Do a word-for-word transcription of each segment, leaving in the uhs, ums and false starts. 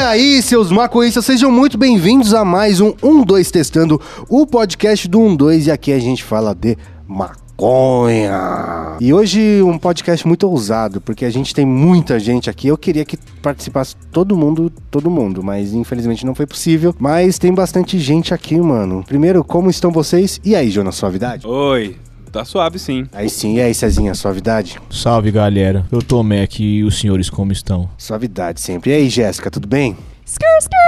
aí, seus maconhistas, sejam muito bem-vindos a mais um um dois Testando, o podcast do um dois, e aqui a gente fala de maconha. E hoje um podcast muito ousado, porque a gente tem muita gente aqui. Eu queria que participasse todo mundo, todo mundo, mas infelizmente não foi possível. Mas tem bastante gente aqui, mano. Primeiro, como estão vocês? E aí, Jonas, suavidade? Oi. Tá suave, sim. Aí sim, e aí, Cezinha, suavidade? Salve, galera. Eu tô Mac e os senhores como estão? Suavidade sempre. E aí, Jéssica, tudo bem? Skr,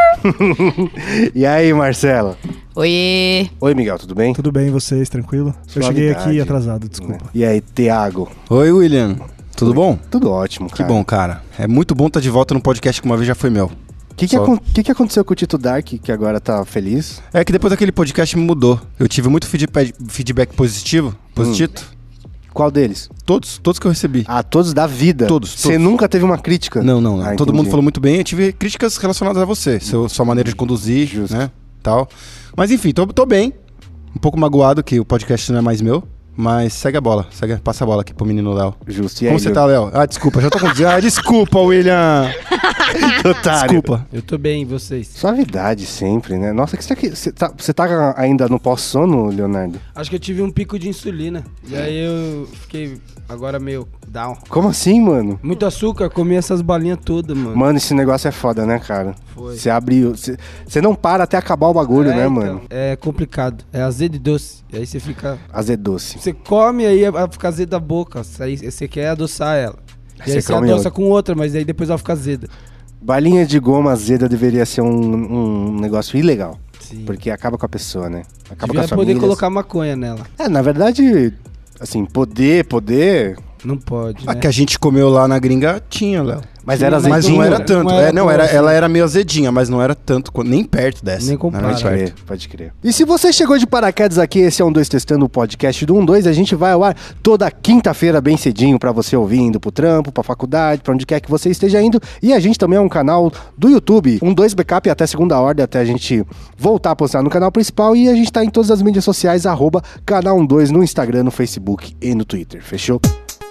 skr. E aí, Marcela? Oi. Oi, Miguel, tudo bem? Tudo bem, vocês? Tranquilo? Suavidade. Eu cheguei aqui atrasado, desculpa. E aí, Thiago? Oi, William. Tudo bom? Tudo ótimo, cara. Que bom, cara. É muito bom estar de volta no podcast que uma vez já foi meu. O que, que, Só... acon- que, que aconteceu com o Tito Dark, que agora tá feliz? É que depois daquele podcast me mudou. Eu tive muito feedback, feedback positivo. Positivo. Hum. Qual deles? Todos, todos que eu recebi. Ah, todos da vida? Todos, Você todos. nunca teve uma crítica? Não, não, não. Ah, Todo entendi. mundo falou muito bem. Eu tive críticas relacionadas a você. Seu, sua maneira de conduzir, Justo. né? Tal. Mas enfim, tô, tô bem. Um pouco magoado que o podcast não é mais meu. Mas segue a bola. Segue, passa a bola aqui pro menino Léo. Justo. E Como aí, você tá, Léo? Ah, desculpa. Já tô com... Ah, desculpa, William. Otário. Desculpa. Eu tô bem, e vocês? Suavidade sempre, né? Nossa, que você, que- você, tá, você tá ainda no pós-sono, Leonardo? Acho que eu tive um pico de insulina. E aí eu fiquei agora meio down. Como assim, mano? Muito açúcar, comi essas balinhas todas, mano. Mano, esse negócio é foda, né, cara? Foi. Você abre... Você, você não para até acabar o bagulho, É, né, então, mano? É complicado. É azedo e doce. E aí você fica... Azedoce. Você come, aí ela fica azeda a boca. Aí você quer adoçar ela. E Você aí você come adoça outra. com outra, mas aí depois ela fica azeda. Balinha de goma azeda deveria ser um, um negócio ilegal. Sim. Porque acaba com a pessoa, né? Acaba Devia com as poder famílias. colocar maconha nela. É, na verdade, assim, poder, poder... Não pode, A né? que a gente comeu lá na gringa tinha, Léo. Mas Sim, era mas azedinho. Mas não era Não tanto. era É, não, era, como ela assim. era meio azedinha, mas não era tanto, quanto- nem perto dessa. Nem compara. Não Pode era crer, perto. pode crer. E se você chegou de paraquedas aqui, esse é um dois Testando, o podcast do um dois, a gente vai ao ar toda quinta-feira bem cedinho pra você ouvir, indo pro trampo, pra faculdade, pra onde quer que você esteja indo. E a gente também é um canal do YouTube, um dois Backup até segunda ordem, até a gente voltar a postar no canal principal. E a gente tá em todas as mídias sociais, arroba canal um dois no Instagram, no Facebook e no Twitter, fechou?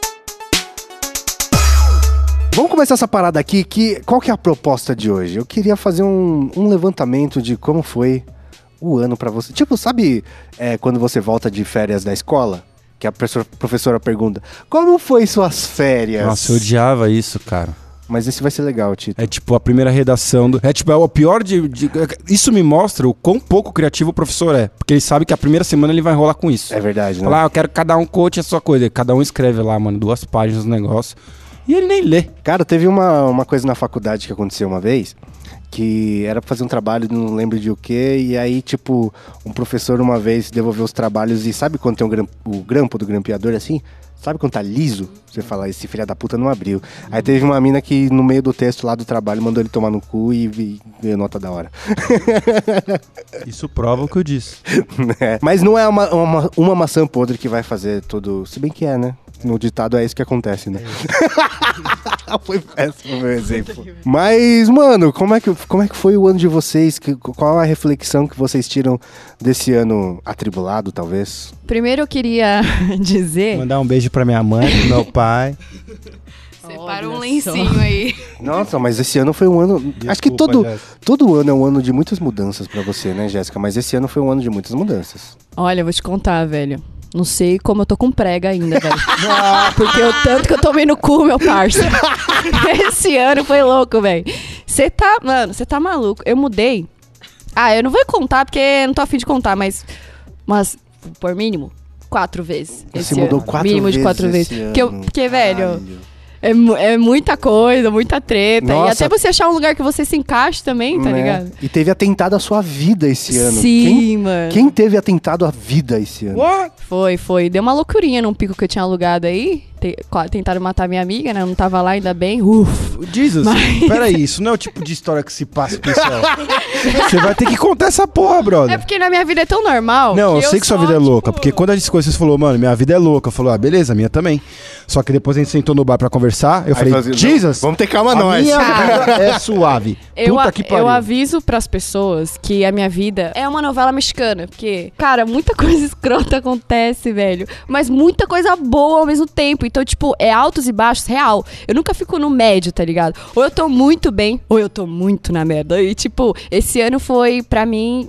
Vamos começar essa parada aqui, que qual que é a proposta de hoje? Eu queria fazer um, um levantamento de como foi o ano pra você. Tipo, sabe é, quando você volta de férias da escola? Que a professora, professora pergunta, como foi suas férias? Nossa, eu odiava isso, cara. Mas esse vai ser legal, Tito. É tipo a primeira redação do... É tipo, é o pior de, de... Isso me mostra o quão pouco criativo o professor é. Porque ele sabe que a primeira semana ele vai enrolar com isso. É verdade, né? Falar, ah, eu quero que cada um coach a sua coisa. Cada um escreve lá, mano, duas páginas do negócio. E ele nem lê. Cara, teve uma, uma coisa na faculdade que aconteceu uma vez, que era pra fazer um trabalho, não lembro de o quê, e aí, tipo, um professor uma vez devolveu os trabalhos e sabe quando tem um gram- o grampo do grampeador assim? Sabe quando tá liso? Você fala, esse filho da puta não abriu. Aí teve uma mina que no meio do texto lá do trabalho mandou ele tomar no cu e, e ganhou nota da hora. Isso prova o que eu disse. É. Mas não é uma, uma, uma maçã podre que vai fazer tudo. Se bem que é, né? No ditado é isso que acontece, né? Foi péssimo o meu exemplo. Mas, mano, como é, que, como é que foi o ano de vocês? Que, qual a reflexão que vocês tiram desse ano atribulado, talvez? Primeiro eu queria dizer... Mandar um beijo pra minha mãe, pro meu pai. Separa um Olha lencinho aí. Nossa, mas esse ano foi um ano... acho que todo, todo ano é um ano de muitas mudanças pra você, né, Jéssica? Mas esse ano foi um ano de muitas mudanças. Olha, eu vou te contar, velho. Não sei como eu tô com prega ainda, velho. Porque o tanto que eu tomei no cu, meu parça. Esse ano foi louco, velho. Você tá... Mano, você tá maluco. Eu mudei. Ah, eu não vou contar porque eu não tô afim de contar, mas... Mas, por mínimo, quatro vezes. Você esse mudou ano. quatro Mínimo vezes de quatro esse vezes. ano. Porque, eu, porque velho... Caralho. É, mu- é muita coisa, muita treta. Nossa. E até você achar um lugar que você se encaixe também, tá Né? ligado? E teve atentado à sua vida esse ano. Sim, Quem, mano. quem teve atentado à vida esse ano? Foi, foi. Deu uma loucurinha num pico que eu tinha alugado aí. Te- qua- Tentaram matar minha amiga, né? Eu não tava lá, ainda bem. Uf. Jesus, Mas- peraí, isso não é o tipo de história que se passa pro céu. Você vai ter que contar essa porra, brother. É porque na minha vida é tão normal. Não, eu sei que sua só, vida é louca, tipo, porque quando a gente conheceu, você falou, mano, minha vida é louca. Falou, ah, beleza, a minha também. Só que depois a gente sentou no bar pra conversar, eu Aí falei, fazia- Jesus, Vamos ter calma a nós. minha vida é suave. Eu, Puta a- que pariu. eu aviso pras pessoas que a minha vida é uma novela mexicana. Porque, cara, muita coisa escrota acontece, velho. Mas muita coisa boa ao mesmo tempo. Então, tipo, é altos e baixos, real. Eu nunca fico no médio, tá ligado? Ou eu tô muito bem, ou eu tô muito na merda. E, tipo, esse ano foi, pra mim...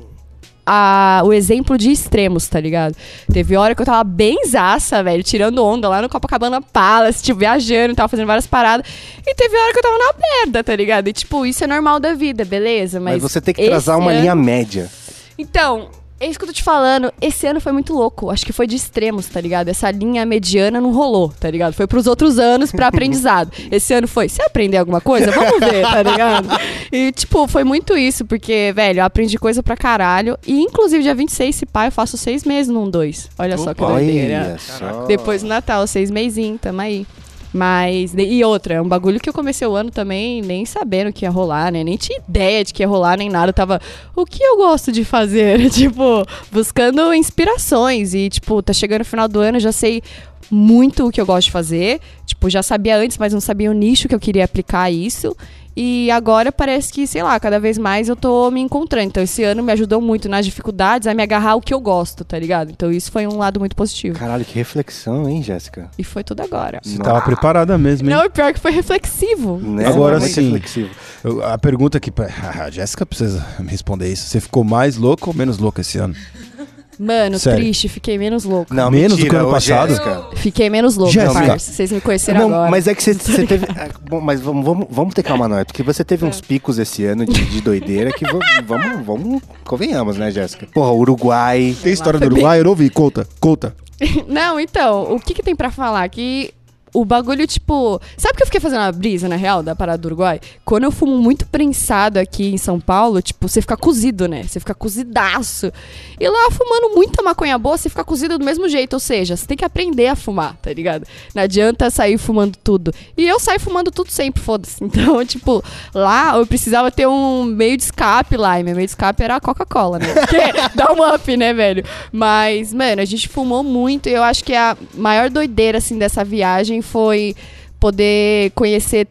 A, o exemplo de extremos, tá ligado? Teve hora que eu tava bem zaça, velho, tirando onda lá no Copacabana Palace, tipo, viajando, tava fazendo várias paradas. E teve hora que eu tava na merda, tá ligado? E, tipo, isso é normal da vida, beleza? Mas, Mas você tem que traçar uma ano... linha média. Então, é isso que eu tô te falando. Esse ano foi muito louco. Acho que foi de extremos, tá ligado? Essa linha mediana não rolou, tá ligado? Foi pros outros anos pra aprendizado. Esse ano foi, você aprender alguma coisa? Vamos ver, tá ligado? E, tipo, foi muito isso, porque, velho, eu aprendi coisa pra caralho. E, inclusive, dia vinte e seis, se pá, eu faço seis meses num dois. Olha só que doideira. Olha só. Depois do Natal, seis meizinhos, tamo aí. Mas, e outra, é um bagulho que eu comecei o ano também nem sabendo que ia rolar, né? Nem tinha ideia de que ia rolar, nem nada. Eu tava, o que eu gosto de fazer? Tipo, buscando inspirações. E, tipo, tá chegando o final do ano, eu já sei muito o que eu gosto de fazer. Tipo, já sabia antes, mas não sabia o nicho que eu queria aplicar isso. E agora parece que, sei lá, cada vez mais eu tô me encontrando. Então esse ano me ajudou muito nas dificuldades a me agarrar ao que eu gosto, tá ligado? Então isso foi um lado muito positivo. Caralho, que reflexão, hein, Jéssica? E foi tudo agora. Você tava preparada mesmo, hein? Não, e pior que foi reflexivo. Né? Agora Muito sim. reflexivo. Eu- a pergunta que... A Jéssica precisa me responder isso. Você ficou mais louco ou menos louco esse ano? Mano, Sério? triste, fiquei menos louco. Não, Menos do mentira, que ano ô, passado? Jéssica. Fiquei menos louco, Jéssica. parça. Vocês me conheceram Não, agora. mas é que você você teve. ah, Bom, mas vamos, vamos, vamos ter calma, não. É porque você teve uns picos esse ano de, de doideira que vamos, vamos, vamos. Convenhamos, né, Jéssica? Porra, Uruguai. Tem história do Foi bem- Uruguai? Eu não vi. Conta, conta. Não, então, o que que tem pra falar? Que o bagulho, tipo... Sabe que eu fiquei fazendo uma brisa, na real, da parada do Uruguai? Quando eu fumo muito prensado aqui em São Paulo, tipo, você fica cozido, né? Você fica cozidaço. E lá, fumando muita maconha boa, você fica cozido do mesmo jeito. Ou seja, você tem que aprender a fumar, tá ligado? Não adianta sair fumando tudo. E eu saio fumando tudo sempre, foda-se. Então, tipo, lá eu precisava ter um meio de escape lá. E meu meio de escape era a Coca-Cola, né? Porque dá um up, né, velho? Mas, mano, a gente fumou muito. E eu acho que a maior doideira, assim, dessa viagem foi poder conhecer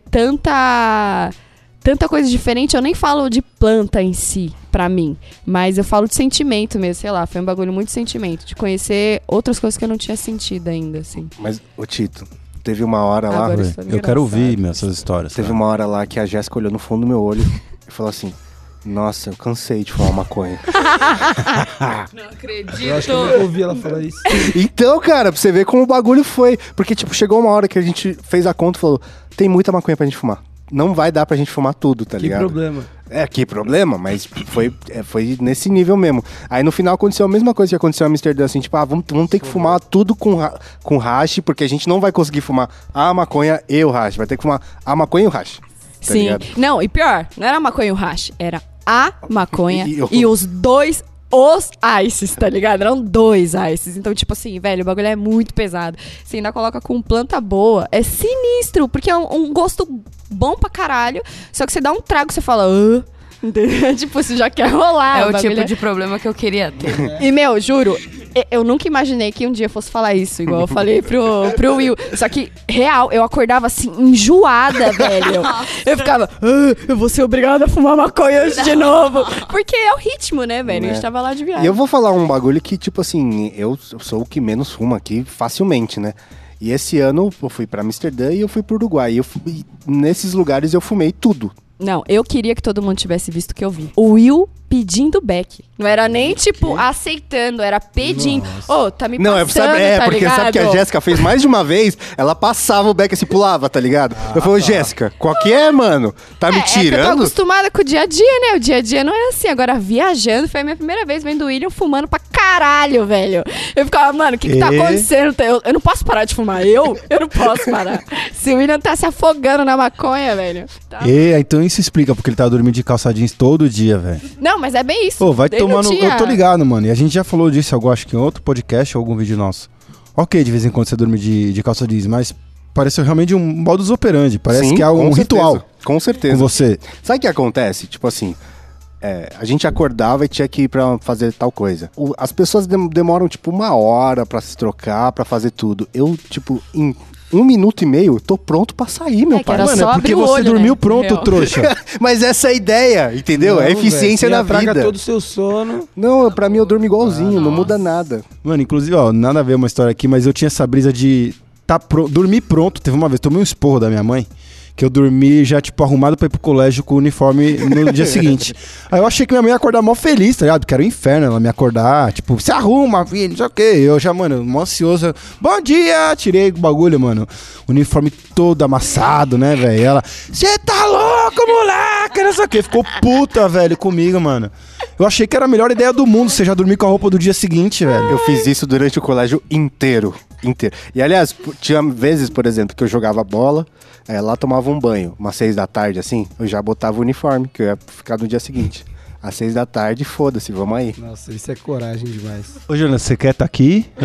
tanta tanta coisa diferente. Eu nem falo de planta em si, pra mim, mas eu falo de sentimento mesmo, sei lá, foi um bagulho muito de sentimento, de conhecer outras coisas que eu não tinha sentido ainda, assim. Mas, ô Tito, teve uma hora lá. Agora Ué, isso é eu quero ouvir engraçado. meu, essas histórias. Teve cara. uma hora lá que a Jéssica olhou no fundo do meu olho e falou assim: nossa, eu cansei de fumar maconha. Não Eu acho acredito. que eu nunca ouvi ela falar isso. Então, cara, pra você ver como o bagulho foi. Porque, tipo, chegou uma hora que a gente fez a conta e falou: tem muita maconha pra gente fumar. Não vai dar pra gente fumar tudo, tá Que ligado? problema. É, que problema, mas foi, é, foi nesse nível mesmo. Aí no final aconteceu a mesma coisa que aconteceu em Amsterdã, assim, tipo, ah, vamos, vamos ter que fumar tudo com, ra- com hash, porque a gente não vai conseguir fumar a maconha e o hash. Vai ter que fumar a maconha e o hash. Tá Sim. ligado? Não, e pior, não era a maconha e o hash, era a maconha E- e, e o- os dois os ices, tá ligado? Eram dois ices. Então, tipo assim, velho, o bagulho é muito pesado. Você ainda coloca com planta boa. É sinistro, porque é um, um gosto bom pra caralho. Só que você dá um trago e você fala... "Ah", entendeu? Tipo, você já quer rolar. É o bagulho tipo de problema que eu queria ter. E, meu, juro, e- eu nunca imaginei que um dia eu fosse falar isso, igual eu falei pro, pro Will. Só que, real, eu acordava assim, enjoada, velho. Eu ficava, ah, eu vou ser obrigada a fumar maconha hoje de novo. Porque é o ritmo, né, velho? A gente É. tava lá de viagem. E eu vou falar um bagulho que, tipo assim, eu sou o que menos fuma aqui facilmente, né? E esse ano eu fui pra Amsterdã e eu fui pro Uruguai. E eu fui- e nesses lugares eu fumei tudo. Não, eu queria que todo mundo tivesse visto o que eu vi. O Will pedindo back. Não era nem, tipo, aceitando, era pedindo. Ô, tá me Não, é, passando, sabe, é tá porque ligado? sabe que a Jéssica fez mais de uma vez, ela passava o beck assim, pulava, tá ligado? eu falei, Jéssica, qual que é, mano? Tá me É, é que eu tô tirando? acostumada com o dia a dia, né? O dia a dia não é assim. Agora, viajando, foi a minha primeira vez vendo o William fumando pra caralho, velho. Eu ficava, mano, o que que tá E? acontecendo? Eu, eu não posso parar de fumar. Eu? Eu não posso parar. Se o William tá se afogando na maconha, velho. Tá. E, então isso explica porque ele tava dormindo de calça jeans todo dia, velho. Não, mas é bem isso. Pô, vai Ele tomar não no... tinha- Eu tô ligado, mano. E a gente já falou disso, eu acho que em outro podcast ou algum vídeo nosso. Ok, de vez em quando você dorme de, de calça jeans, mas pareceu realmente um modus operandi. Parece Sim, que é com um certeza, ritual Com certeza. com você. Sabe o que acontece? Tipo assim, é, a gente acordava e tinha que ir pra fazer tal coisa. O- as pessoas dem- demoram, tipo, uma hora pra se trocar, pra fazer tudo. Eu, tipo, em um minuto e meio, tô pronto pra sair, meu É, que pai. era Mano, só é porque abrir o você olho, dormiu né? pronto, Real. trouxa. Mas essa é a ideia, entendeu? Não, é a eficiência velho, da você vida. apaga todo o seu sono. Não, pra mim eu durmo igualzinho, não muda nada. Mano, inclusive, ó, nada a ver uma história aqui, mas eu tinha essa brisa de tá pro... dormir pronto. Teve uma vez, tomei um esporro da minha mãe, que eu dormi já, tipo, arrumado pra ir pro colégio com o uniforme no dia seguinte. Aí eu achei que minha mãe ia acordar mó feliz, tá ligado? Porque era o inferno ela me acordar, tipo, se arruma, filho, não sei o quê. Eu já, mano, mó ansioso. Bom dia! Tirei o bagulho, mano. O uniforme todo amassado, né, velho? Ela, você tá louco, moleque? Não sei o quê. Ficou puta, velho, comigo, mano. Eu achei que era a melhor ideia do mundo, você já dormir com a roupa do dia seguinte, velho. Eu fiz isso durante o colégio inteiro, inteiro. E, aliás, tinha vezes, por exemplo, que eu jogava bola, é, lá tomava um banho, umas seis da tarde, assim, eu já botava o uniforme, que eu ia ficar no dia seguinte. Às seis da tarde, foda-se, vamos aí. Nossa, isso é coragem demais. Ô, Jonas, você quer estar tá aqui? Eu...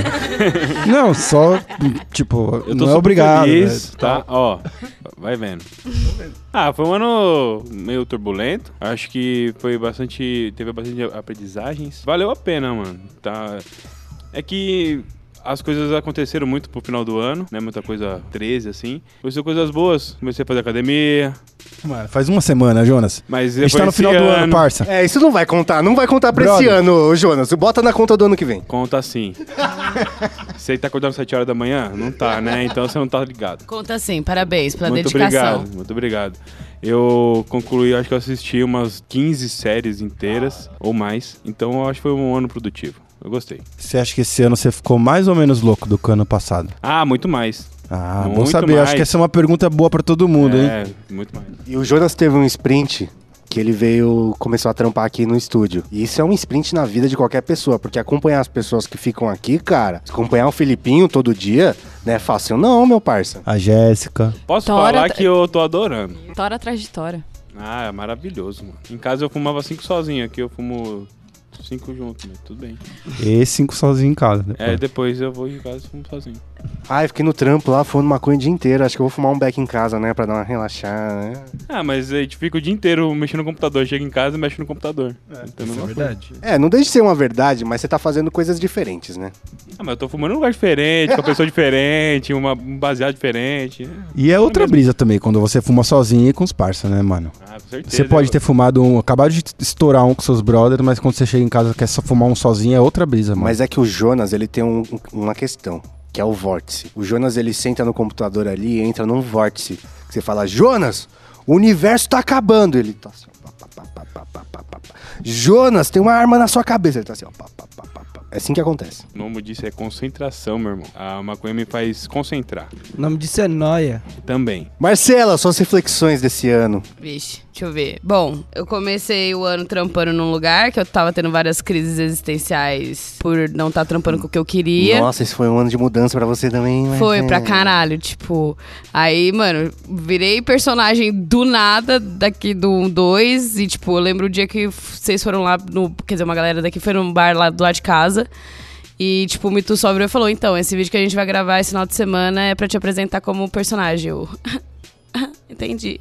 Não, só, tipo, Eu tô não é obrigado. Feliz, né? tá? Ó, vai vendo. Ah, foi um ano meio turbulento. Acho que foi bastante. Teve bastante aprendizagens. Valeu a pena, mano. Tá. É que as coisas aconteceram muito pro final do ano, né? Muita coisa treze, assim. Aconteceu coisas boas. Comecei a fazer academia. Mano, faz uma semana, Jonas. Mas A gente tá no final do ano, parça. É, isso não vai contar, não vai contar pra Brother. esse ano, Jonas. Bota na conta do ano que vem. Conta sim. Você tá acordando às sete horas da manhã? Não tá, né? Então você não tá ligado. Conta sim, parabéns pela Muito dedicação. obrigado, muito obrigado. Eu concluí, acho que eu assisti umas quinze séries inteiras ou mais. Então eu acho que foi um ano produtivo. Eu gostei. Você acha que esse ano você ficou mais ou menos louco do que o ano passado? Ah, muito mais. Ah, bom Muito saber. mais. Acho que essa é uma pergunta boa pra todo mundo, hein? É, muito mais. E o Jonas teve um sprint que ele veio, começou a trampar aqui no estúdio. E isso é um sprint na vida de qualquer pessoa, porque acompanhar as pessoas que ficam aqui, cara, acompanhar o Filipinho todo dia, não é fácil não, meu parça. A Jéssica. Posso Tora falar tá- que eu tô adorando. Tora atrás de tora. Ah, é maravilhoso, mano. Em casa eu fumava cinco sozinho, aqui eu fumo cinco juntos, mas tudo bem. E cinco sozinho em casa. Depois. É, depois eu vou em casa e fumo sozinho. Ah, eu fiquei no trampo lá, fumando maconha o dia inteiro. Acho que eu vou fumar um beck em casa, né, pra dar uma relaxada, né? Ah, mas a gente fica o dia inteiro mexendo no computador. Chega em casa e mexe no computador. É, então, Isso é verdade. É, não deixa de ser uma verdade, mas você tá fazendo coisas diferentes, né? Ah, mas eu tô fumando em um lugar diferente, com uma pessoa diferente, uma, um baseado diferente. E é outra mesmo. brisa também, quando você fuma sozinho e com os parça, né, mano? Ah, com certeza. Você pode ter fumado um, acabado de estourar um com seus brothers, mas quando você chega em casa e quer só fumar um sozinho, é outra brisa, mano. Mas é que o Jonas, ele tem um- uma questão, que é o vórtice. O Jonas, ele senta no computador ali e entra num vórtice. Que você fala, Jonas, o universo tá acabando. Ele tá assim, ó, pá, pá, pá, pá, pá, pá, pá, pá. Jonas, tem uma arma na sua cabeça. Ele tá assim, ó, pá, pá, pá, pá, pá. É assim que acontece. O nome disso é concentração, meu irmão. A maconha me faz concentrar. O nome disso é noia. Também. Marcela, suas reflexões desse ano. Vixe, deixa eu ver. Bom, eu comecei o ano trampando num lugar que eu tava tendo várias crises existenciais por não estar trampando com o que eu queria. Nossa, esse foi um ano de mudança pra você também, né? Foi pra caralho, tipo. Aí, mano, virei personagem do nada daqui do um dois. E, tipo, eu lembro o dia que vocês foram lá no. Quer dizer, uma galera daqui foi num bar lá do lado de casa. E, tipo, o Mitu só virou e falou: então, esse vídeo que a gente vai gravar esse final de semana é pra te apresentar como personagem. Eu. Entendi.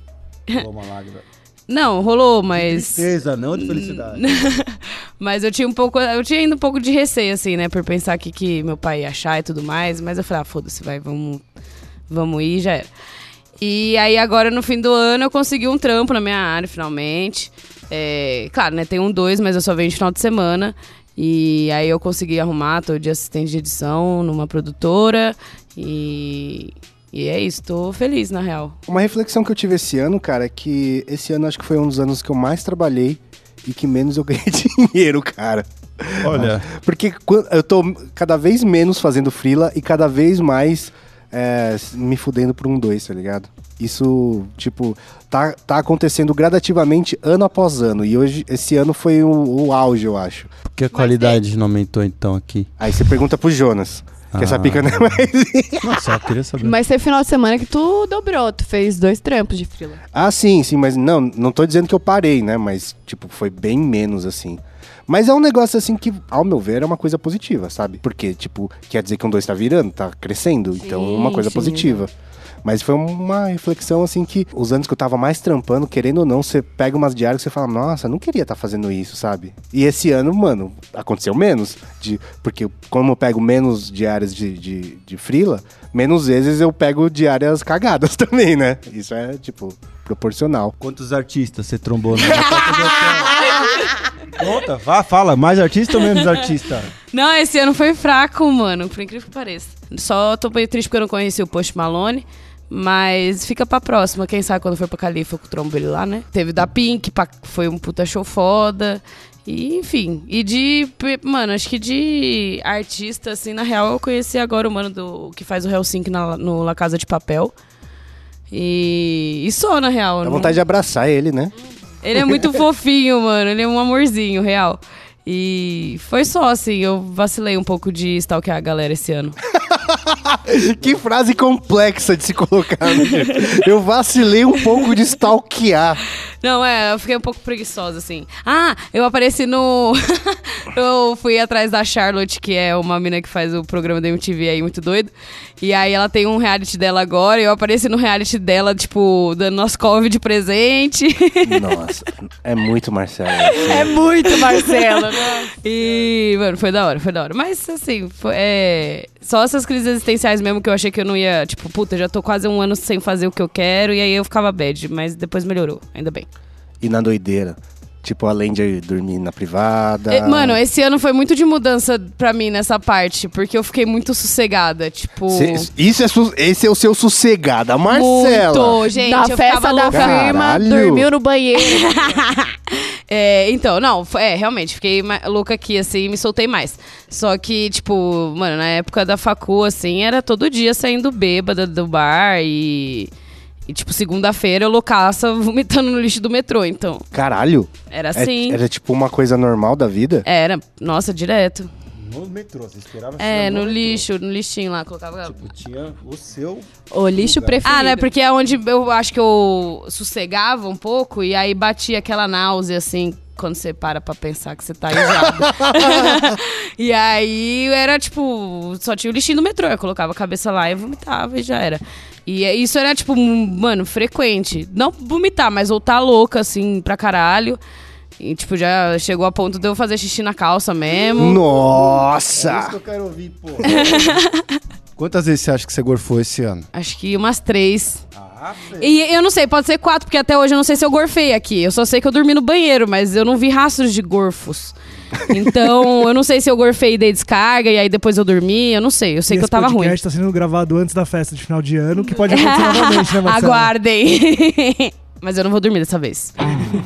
Não, rolou, mas. Tristeza, não de felicidade. Mas eu tinha um pouco. Eu tinha ainda um pouco de receio, assim, né? Por pensar que, que meu pai ia achar e tudo mais. Mas eu falei, ah, foda-se, vai, vamos, vamos ir, já era. E aí agora, no fim do ano, eu consegui um trampo na minha área, finalmente. É, claro, né? Tem um dois, mas eu só venho de final de semana. E aí eu consegui arrumar, tô de assistente de edição numa produtora. E. E é isso, tô feliz, na real. Uma reflexão que eu tive esse ano, cara, é que esse ano acho que foi um dos anos que eu mais trabalhei e que menos eu ganhei dinheiro, cara. Olha, Porque quan- eu tô cada vez menos fazendo freela e cada vez mais é, me fudendo por um dois, tá ligado? Isso, tipo, tá, tá acontecendo gradativamente ano após ano. E hoje, esse ano foi o, o auge, eu acho. por que a qualidade não aumentou então aqui? Aí você pergunta pro Jonas, que Ah. essa pica não é mais... Nossa, eu queria saber. Mas teve final de semana que tu dobrou, tu fez dois trampos de frila. Ah, sim, sim, mas não, não tô dizendo que eu parei, né? Mas, tipo, foi bem menos, assim. Mas é um negócio, assim, que, ao meu ver, é uma coisa positiva, sabe? Porque, tipo, quer dizer que um dois tá virando, tá crescendo, então é uma coisa sim, positiva. Mas foi uma reflexão, assim, que os anos que eu tava mais trampando, querendo ou não, você pega umas diárias e você fala, nossa, não queria estar fazendo isso, sabe? E esse ano, mano, aconteceu menos. De, porque como eu pego menos diárias de, de, de freela, menos vezes eu pego diárias cagadas também, né? Isso é, tipo, proporcional. Quantos artistas você trombou na Conta, vá, fala, mais artista ou menos artista? Não, esse ano foi fraco, mano, por incrível que pareça. Só tô meio triste porque eu não conheci o Post Malone. Mas fica pra próxima. Quem sabe quando for pra Califa com o trombo ele lá, né? Teve da Pink, foi um puta show foda. E, enfim. E de... Mano, acho que de artista, assim, na real, eu conheci agora o mano do, que faz o Hellsink na, no La Casa de Papel. E... E só, na real. Dá não... vontade de abraçar ele, né? Ele é muito fofinho, mano. Ele é um amorzinho, real. E foi só, assim, eu vacilei um pouco de stalkear a galera esse ano. Que frase complexa de se colocar, né? Eu vacilei um pouco de stalkear. Não, é, eu fiquei um pouco preguiçosa, assim. Ah, eu apareci no... eu fui atrás da Charlotte, que é uma mina que faz o programa da M T V aí, muito doido. E aí ela tem um reality dela agora, e eu apareci no reality dela, tipo, dando nosso cover de presente. Nossa, é muito Marcelo. É muito Marcelo, né? E, mano, foi da hora, foi da hora. Mas, assim, foi, é... só essas crises existenciais mesmo que eu achei que eu não ia... Tipo, puta, já tô quase um ano sem fazer o que eu quero, e aí eu ficava bad. Mas depois melhorou, ainda bem. E na doideira? Tipo, além de dormir na privada... E, mano, esse ano foi muito de mudança pra mim nessa parte, porque eu fiquei muito sossegada, tipo... Cê, isso é su- esse é o seu sossegada, Marcela. Muito, gente. Na eu festa ficava da louca. firma, Caralho. dormiu no banheiro. É, então, não, foi- é, realmente, fiquei ma- louca aqui, assim, me soltei mais. Só que, tipo, mano, na época da facu, assim, era todo dia saindo bêbada do bar e... E, tipo, segunda-feira eu loucaça vomitando no lixo do metrô, então... Caralho. Era É- assim. Era tipo uma coisa normal da vida? Era, nossa, direto. No metrô, você esperava É, chegar no metrô. lixo, no lixinho lá, colocava... Tipo, tinha o seu... O lixo preferido. Ah, né? Porque é onde eu acho que eu sossegava um pouco e aí batia aquela náusea, assim, quando você para pra pensar que você tá enjoado. E aí era tipo, só tinha o lixinho do metrô. Eu colocava a cabeça lá e vomitava e já era. E isso era, tipo, mano, frequente. Não vomitar, mas voltar louca, assim, pra caralho. E, tipo, já chegou a ponto de eu fazer xixi na calça mesmo. É isso Nossa! que eu quero ouvir, pô. Quantas vezes você acha que você gorfou esse ano? Acho que umas três. E eu não sei, pode ser quatro, porque até hoje eu não sei se eu gorfei aqui. Eu só sei que eu dormi no banheiro, mas eu não vi rastros de gorfos. Então, eu não sei se eu gorfei e dei descarga e aí depois eu dormi. Eu não sei, eu sei E que eu esse tava ruim. podcast tá sendo gravado antes da festa de final de ano, que pode acontecer novamente, né, Marcelo? Aguardem. Mas eu não vou dormir dessa vez.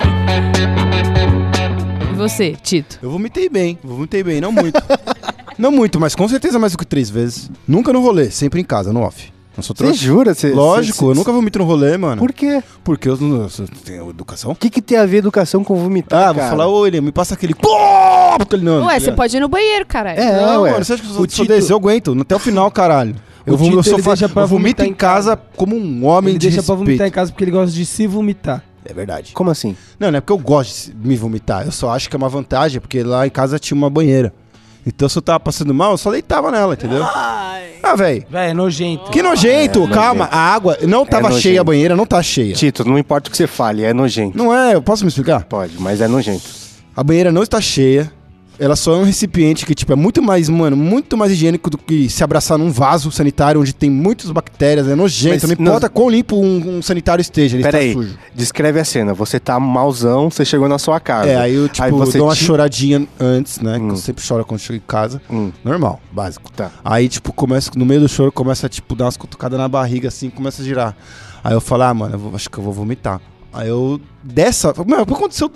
E você, Tito? Eu vomitei bem, vomitei bem, não muito. Não muito, mas com certeza mais do que três vezes. Nunca no rolê, sempre em casa, no off. Não sou Você trouxa. jura? Cê, Lógico, cê- eu nunca vomito no rolê, mano. Por quê? Porque eu não eu tenho educação. O que, que tem a ver educação com vomitar, Ah, vou cara? falar, ô, ele me passa aquele... Aquele não, Ué, tá você ligado? pode ir no banheiro, caralho. É, Não, ué. mano, você acha que eu sou, O sou Tito- desse? Eu aguento, até o final, caralho. Eu, O vou, eu, Tito, sou ele fa- deixa pra eu vomito vomitar em em casa como um homem Ele de deixa pra respeito. vomitar em casa porque ele gosta de se vomitar. É verdade. Como assim? Não, não é porque eu gosto de me vomitar. Eu só acho que é uma vantagem, porque lá em casa tinha uma banheira. Então, se eu tava passando mal, eu só deitava nela, entendeu? Ah, velho. Véi, é nojento. Que nojento, É, calma. nojento. A água não tava nojento. cheia a banheira, não tá cheia. Tito, não importa o que você fale, é nojento. Não é, eu posso me explicar? Pode, mas é nojento. A banheira não está cheia. Ela só é um recipiente que, tipo, é muito mais, mano, muito mais higiênico do que se abraçar num vaso sanitário onde tem muitas bactérias. É nojento. Mas não não- importa quão limpo um, um sanitário esteja, ele Pera está aí, sujo. descreve a cena. Você tá malzão, você chegou na sua casa. É, aí eu, tipo, você dou uma ti- choradinha antes, né? Hum. Que eu sempre choro quando chego em casa. Hum, Normal, básico. tá. Aí, tipo, começa, no meio do choro, começa a, tipo, dar umas cutucadas na barriga, assim, começa a girar. Aí eu falo, ah, mano, eu vou- acho que eu vou vomitar. Aí eu, dessa... Mano, o que aconteceu...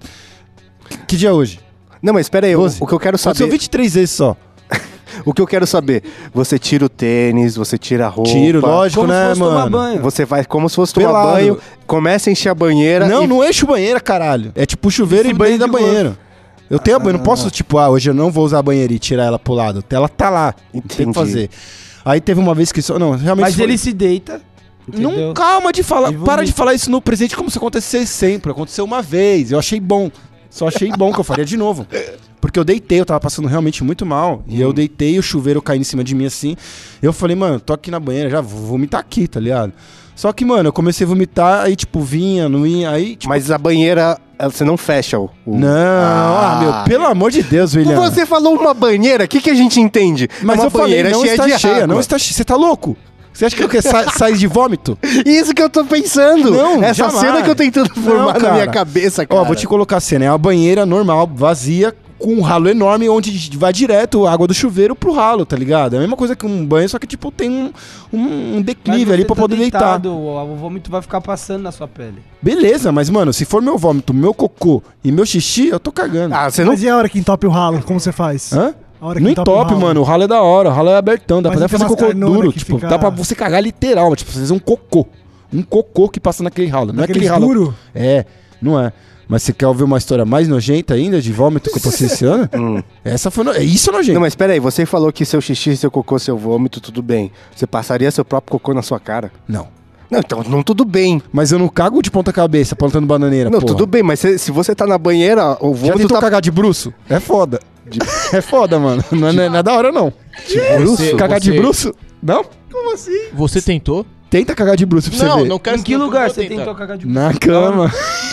Que, que dia é hoje? Não, mas pera aí, o, doze. o que eu quero Aconteceu saber... vinte e três vezes só. O que eu quero saber, você tira o tênis, você tira a roupa... Tiro, lógico, Como né, se fosse tomar mano? banho. Você vai como se fosse tomar Pelado. banho, começa a encher a banheira Não, e... não enche o banheiro, caralho. É tipo chuveiro e Isso banho da dentro de banheiro. Eu tenho a banheira, não posso, tipo, ah, hoje eu não vou usar a banheira e tirar ela pro lado. Ela tá lá, não tem o Entendi. que fazer. Aí teve uma vez que só, não, realmente Mas foi- ele se deita. Não, Entendeu? calma de falar, E para vomita. de falar isso no presente como se acontecesse sempre. Aconteceu uma vez, eu achei bom. Só achei bom que eu faria de novo. Porque eu deitei, eu tava passando realmente muito mal. E eu deitei, o chuveiro caindo em cima de mim assim. Eu falei, mano, tô aqui na banheira, já vou vomitar aqui, tá ligado? Só que, mano, eu comecei a vomitar, aí tipo, vinha, não ia, aí tipo... Mas a banheira, ela- você não fecha o... o- Não, ah, meu, pelo amor de Deus, William. Você falou uma banheira, o que, que a gente entende? Mas é uma eu falei, banheira não cheia está de cheia, água. não está cheia. Você tá louco? Você acha que eu quero sa sair de vômito? Isso que eu tô pensando. Não, Essa jamais. cena que eu tô tentando formar Não, na minha cara. cabeça, cara. Ó, vou te colocar a cena. É uma banheira normal, vazia, com um ralo enorme onde vai direto a água do chuveiro pro ralo, tá ligado? É a mesma coisa que um banho, só que, tipo, tem um, um, um declive Mas ali você pra tá poder deitado, deitar. O vômito vai ficar passando na sua pele. Beleza, mas, mano, se for meu vômito, meu cocô e meu xixi, eu tô cagando. Ah, você não... Mas e a hora que entope o ralo? Como você faz? Hã? A hora Não que entope o entope, ralo. mano. O ralo é da hora. O ralo é abertão. Dá Mas pra tem fazer umas cocô carnonas duro. que Tipo, fica- dá pra você cagar literal. Tipo, fazer um cocô. Um cocô que passa naquele ralo. Não é Daqueles aquele ralo. duro? É, não é. Mas você quer ouvir uma história mais nojenta ainda de vômito que eu passei esse ano? Hum. Essa foi. No... É isso nojento. Não, mas pera aí, você falou que seu xixi, seu cocô, seu vômito, tudo bem. Você passaria seu próprio cocô na sua cara? Não. Não, então não tudo bem. Mas eu não cago de ponta cabeça plantando bananeira. Não, porra. tudo bem, mas se, se você tá na banheira, o Já vômito tentou tá... cagar de bruço? É foda. É foda, mano. Não é, não é da hora, não. Você- Cagar de você- bruço? Não? Você tentou? Tenta cagar de bruço pra você Não, ver. não quero Em que não lugar vou você tentar. tentou cagar de Na cama.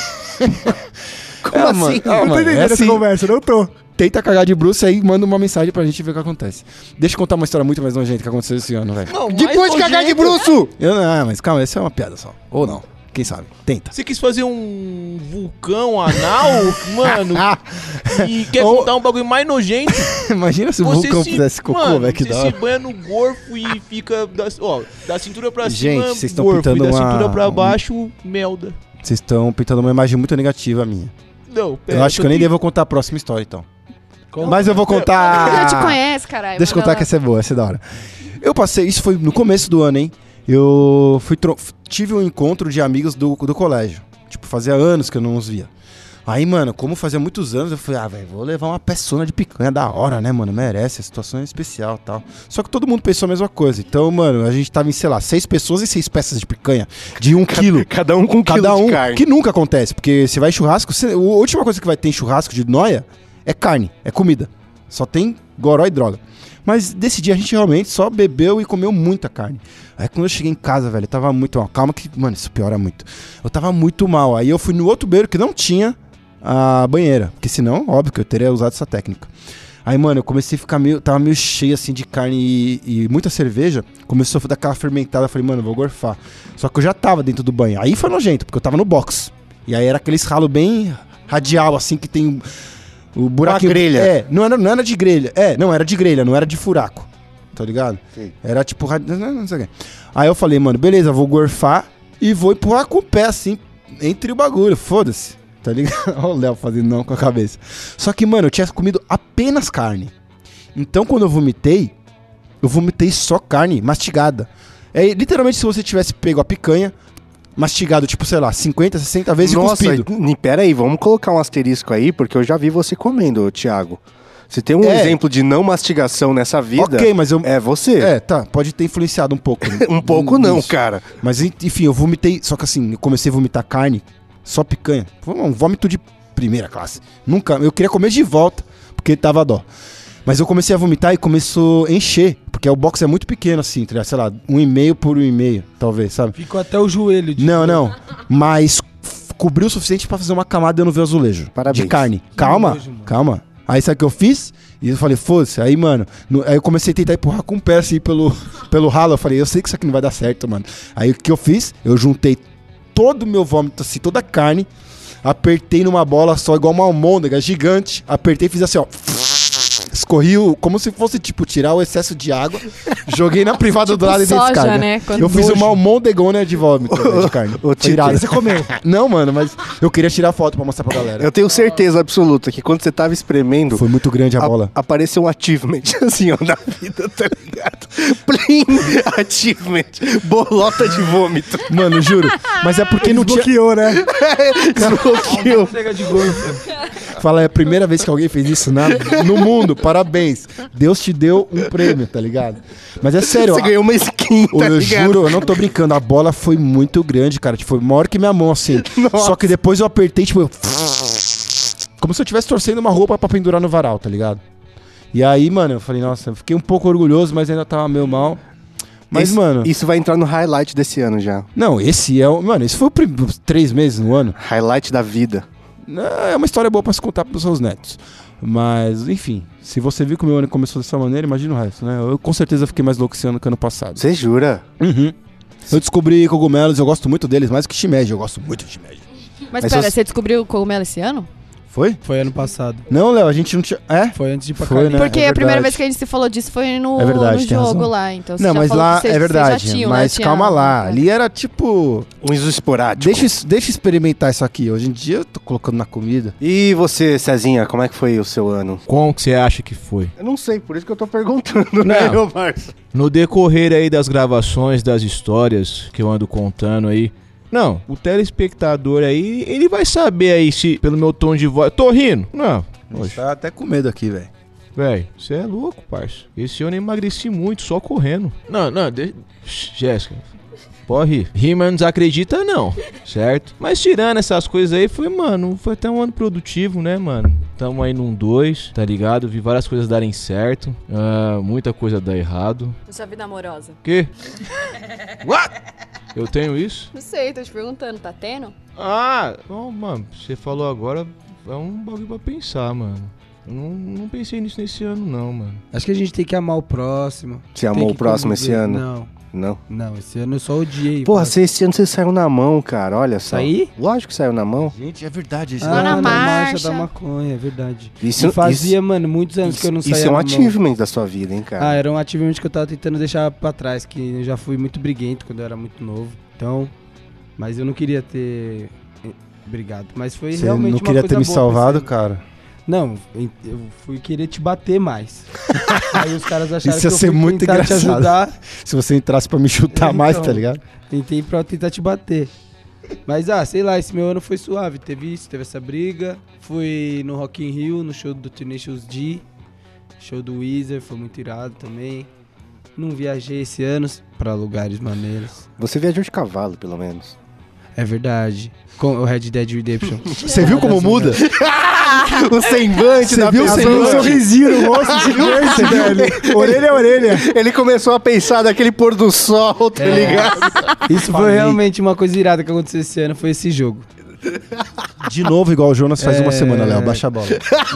Como É, assim? mano, ah, Eu não tô mano, entendendo é essa assim. conversa, não tô. Tenta cagar de bruxo aí, manda uma mensagem pra gente ver o que acontece. Deixa eu contar uma história muito mais nojenta que aconteceu esse ano, velho. Não, Depois de mais cagar de nojento. bruxo! Eu não, ah, mas calma, essa é uma piada só. Ou não, quem sabe. Tenta. Você quis fazer um vulcão anal, mano, e quer Ou- contar um bagulho mais nojento? Imagina se o Você vulcão se- fizesse cocô, mano, velho, que você da se hora. banha no gorfo e fica da, ó, da cintura pra Gente, cima, vocês tão gorfo, e pintando da uma- cintura pra baixo, melda. Vocês estão pintando uma imagem muito negativa minha. Não, pera, Eu acho tô que eu nem pi- devo contar a próxima história, então. Como? Mas eu vou Já te contar... conhece, caralho. Deixa eu manda contar lá. que essa é boa, essa é da hora. Eu passei, isso foi no começo do ano, hein? Eu fui tro- tive um encontro de amigos do, do colégio. Tipo, fazia anos que eu não os via. Aí, mano, como fazia muitos anos, eu falei, ah, velho, vou levar uma peçona de picanha da hora, né, mano? Merece, a situação é especial e tal. Só que todo mundo pensou a mesma coisa. Então, mano, a gente tava em, sei lá, seis pessoas e seis peças de picanha de um quilo. Cada um com um Cada quilo um, de carne. que nunca acontece, porque você vai em churrasco, você- a última coisa que vai ter em churrasco de noia é carne, é comida. Só tem goró e droga. Mas desse dia a gente realmente só bebeu e comeu muita carne. Aí quando eu cheguei em casa, velho, eu tava muito mal. Calma que, mano, isso piora muito. Eu tava muito mal. Aí eu fui no outro banheiro que não tinha a banheira. Porque senão, óbvio que eu teria usado essa técnica. Aí, mano, eu comecei a ficar meio... Tava meio cheio, assim, de carne e, e muita cerveja. Começou a dar aquela fermentada. Eu falei, mano, eu vou gorfar. Só que eu já tava dentro do banho. Aí foi nojento, porque eu tava no box. E aí era aqueles ralo bem radial, assim, que tem... O buraquinho... Uma grelha. É, não era, não era de grelha. É, não, era de grelha, não era de furaco. Tá ligado? Sim. Era tipo... radi- Não, não sei o quê. Aí eu falei, mano, beleza, vou gorfar e vou empurrar com o pé, assim, entre o bagulho. Foda-se. Tá ligado? Olha o Léo fazendo não com a cabeça. Só que, mano, eu tinha comido apenas carne. Então, quando eu vomitei, eu vomitei só carne mastigada. É, literalmente, se você tivesse pego a picanha, mastigado, tipo, sei lá, cinquenta, sessenta vezes Nossa, e cuspido. n- pera aí, vamos colocar um asterisco aí, porque eu já vi você comendo, Thiago. Se tem um É. exemplo de não mastigação nessa vida, Ok, mas eu... é você. É, tá, pode ter influenciado um pouco. Um pouco não, nisso. cara. Mas en- enfim, eu vomitei, só que assim, eu comecei a vomitar carne, só picanha. Foi um vômito de primeira classe. Nunca, eu queria comer de volta, porque tava dó. Mas eu comecei a vomitar e começou a encher, porque o box é muito pequeno assim, tá ligado? Sei lá, um e meio por um e meio, talvez, sabe? Ficou até o joelho. De Não, não, mas f- cobriu o suficiente pra fazer uma camada e eu não ver o azulejo. Parabéns. De carne. Calma, nojo, mano. calma. Aí sabe o que eu fiz? E eu falei, foda-se. Aí, mano, no- aí eu comecei a tentar empurrar com o pé assim pelo, pelo ralo. Eu falei, eu sei que isso aqui não vai dar certo, mano. Aí o que eu fiz? Eu juntei todo o meu vômito, assim, toda a carne, apertei numa bola só, igual uma almôndega gigante. Apertei e fiz assim, ó. Escorri o, como se fosse, tipo, tirar o excesso de água. Joguei na privada Tipo do lado e dei soja, descarga. né? Quando Eu fiz nojo. uma almondegona de vômito, né, de carne. Ô, Tite, Tirada. Você comeu. Não, mano, mas eu queria tirar foto pra mostrar pra galera. Eu tenho certeza absoluta que quando você tava espremendo, Foi muito grande a a- bola. apareceu um achievement, assim, ó, na vida, tá ligado? Plim! Achievement. Bolota de vômito. Mano, juro. Mas é porque não tinha... Bloqueou, né? Desbloqueou. Chega de gorfo. Fala, é a primeira vez que alguém fez isso na... no mundo. Parabéns. Deus te deu um prêmio, tá ligado? Mas é sério. Você a- ganhou uma skin, tá eu ligado? juro, eu não tô brincando. A bola foi muito grande, cara. Tipo, foi maior que minha mão, assim. Nossa. Só que depois eu apertei, tipo... eu- Como se eu estivesse torcendo uma roupa pra pendurar no varal, tá ligado? E aí, mano, eu falei, nossa, eu fiquei um pouco orgulhoso, mas ainda tava meio mal. Mas, Esse- mano... Isso vai entrar no highlight desse ano já. Não, esse é o... Mano, esse foi o prim... os três meses no ano. Highlight da vida. É uma história boa pra se contar pros seus netos. Mas, enfim, se você viu que o meu ano começou dessa maneira, imagina o resto, né? Eu com certeza fiquei mais louco esse ano que ano passado. Você jura? Uhum. Eu descobri cogumelos, eu gosto muito deles, mais que shimeji, eu gosto muito de shimeji. Mas, Mas pera, você- você descobriu o cogumelo esse ano? Foi? Foi ano passado. Não, Léo, a gente não tinha... É? Foi antes de ir pra Foi, Cali. né? Porque É a primeira verdade. vez que a gente se falou disso foi no, É verdade, no tem jogo razão. lá. Então, você Não, já mas falou lá que vocês- é vocês verdade. já tinham, né? Mas Tinha- calma lá. Ali era tipo... Um uso esporádico. Deixa, es- deixa eu experimentar isso aqui. Hoje em dia eu tô colocando na comida. E você, Cezinha, como é que foi o seu ano? Como que você acha que foi? Eu não sei, por isso que eu tô perguntando, né, Não. meu parça? No decorrer aí das gravações, das histórias que eu ando contando aí, não, o telespectador aí, ele vai saber aí se, pelo meu tom de voz, tô rindo? Não, A gente poxa, tá até com medo aqui, velho. velho, você é louco, parça. Esse ano eu emagreci muito, só correndo. Não, não, de... Jéssica, pode rir. Rir, mas não desacredita não, certo? Mas tirando essas coisas aí, foi, mano, foi até um ano produtivo, né, mano? Tamo aí num dois, tá ligado? Vi várias coisas darem certo, ah, muita coisa dar errado. Sua vida amorosa. Quê? What? Eu tenho isso? Não sei, tô te perguntando, tá tendo? Ah, não, mano, você falou agora, é um bagulho pra pensar, mano. Eu não, não pensei nisso nesse ano, não, mano. Acho que a gente tem que amar o próximo. Você Tem amou que o próximo esse conviver. ano? Não, Não. não, esse ano eu só odiei. Porra, mano. você, esse ano você saiu na mão, cara, olha só. Saí? Lógico que saiu na mão. Gente, é verdade. Isso Ah, Lá na na marcha. marcha da maconha, é verdade. Isso, E fazia, isso, mano, muitos anos que eu não saía isso é um na mão. achievement da sua vida, hein, cara. Ah, era um achievement que eu tava tentando deixar pra trás, que eu já fui muito briguento quando eu era muito novo. Então, mas eu não queria ter eh, brigado. Mas foi Você realmente não uma queria coisa ter me boa salvado, pra esse ano. cara. Não, eu fui querer te bater mais. Aí os caras acharam Isso ia que eu ser fui muito tentar te engraçado. ajudar. Se você entrasse pra me chutar É, mais, então. tá ligado? Tentei pra tentar te bater. Mas, ah, sei lá, esse meu ano foi suave. Teve isso, teve essa briga. Fui no Rock in Rio, no show do Tenacious D. Show do Weezer, foi muito irado também. Não viajei esse ano pra lugares maneiros. Você viajou de cavalo, pelo menos. É verdade. Com o Red Dead Redemption. Você viu como muda? O semblante da viu? Você viu o pessoa. sorrisinho no rosto gigante, velho. Orelha a orelha. Ele começou a pensar daquele pôr do sol, tá ligado? Isso foi realmente uma coisa irada que aconteceu esse ano, foi esse jogo. De novo, igual o Jonas faz É. uma semana, Léo. Baixa a bola.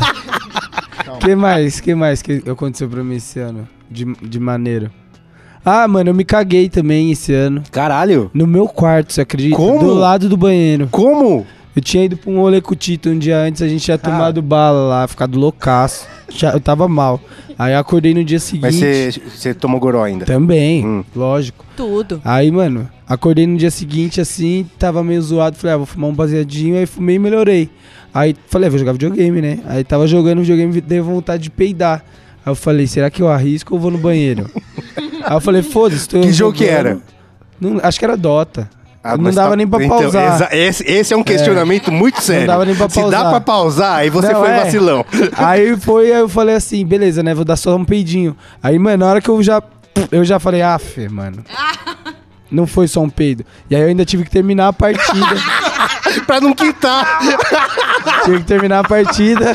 Que mais? Que mais que aconteceu pra mim esse ano? De, de maneiro. Ah, mano, eu me caguei também esse ano. Caralho. No meu quarto, você acredita? Como? Do lado do banheiro. Como? Eu tinha ido pra um rolê com o Tito um dia antes, a gente tinha tomado bala lá, ficado loucaço. Já- Eu tava mal. Aí eu acordei no dia seguinte. Mas você, você tomou goró ainda? Também, Hum. lógico. Tudo. Aí, mano, acordei no dia seguinte assim, tava meio zoado. Falei, ah, vou fumar um baseadinho. Aí fumei e melhorei. Aí falei, ah, vou jogar videogame, né? Aí tava jogando videogame, dei vontade de peidar. Aí eu falei, será que eu arrisco ou vou no banheiro? Aí eu falei, foda-se, tô Que jogo que jogando. era? Não, acho que era Dota. Ah, não mas dava tá- nem pra então, pausar. exa- esse, esse é um questionamento muito sério. dava nem pra Se dá pausar. pra pausar, aí você Não, foi é. vacilão. Aí foi, aí eu falei assim, beleza, né? Vou dar só um peidinho. Aí, mano, na hora que eu já. Eu já falei, ah, fê, mano. Não foi só um peido. E aí eu ainda tive que terminar a partida. Pra não quitar. tive que terminar a partida.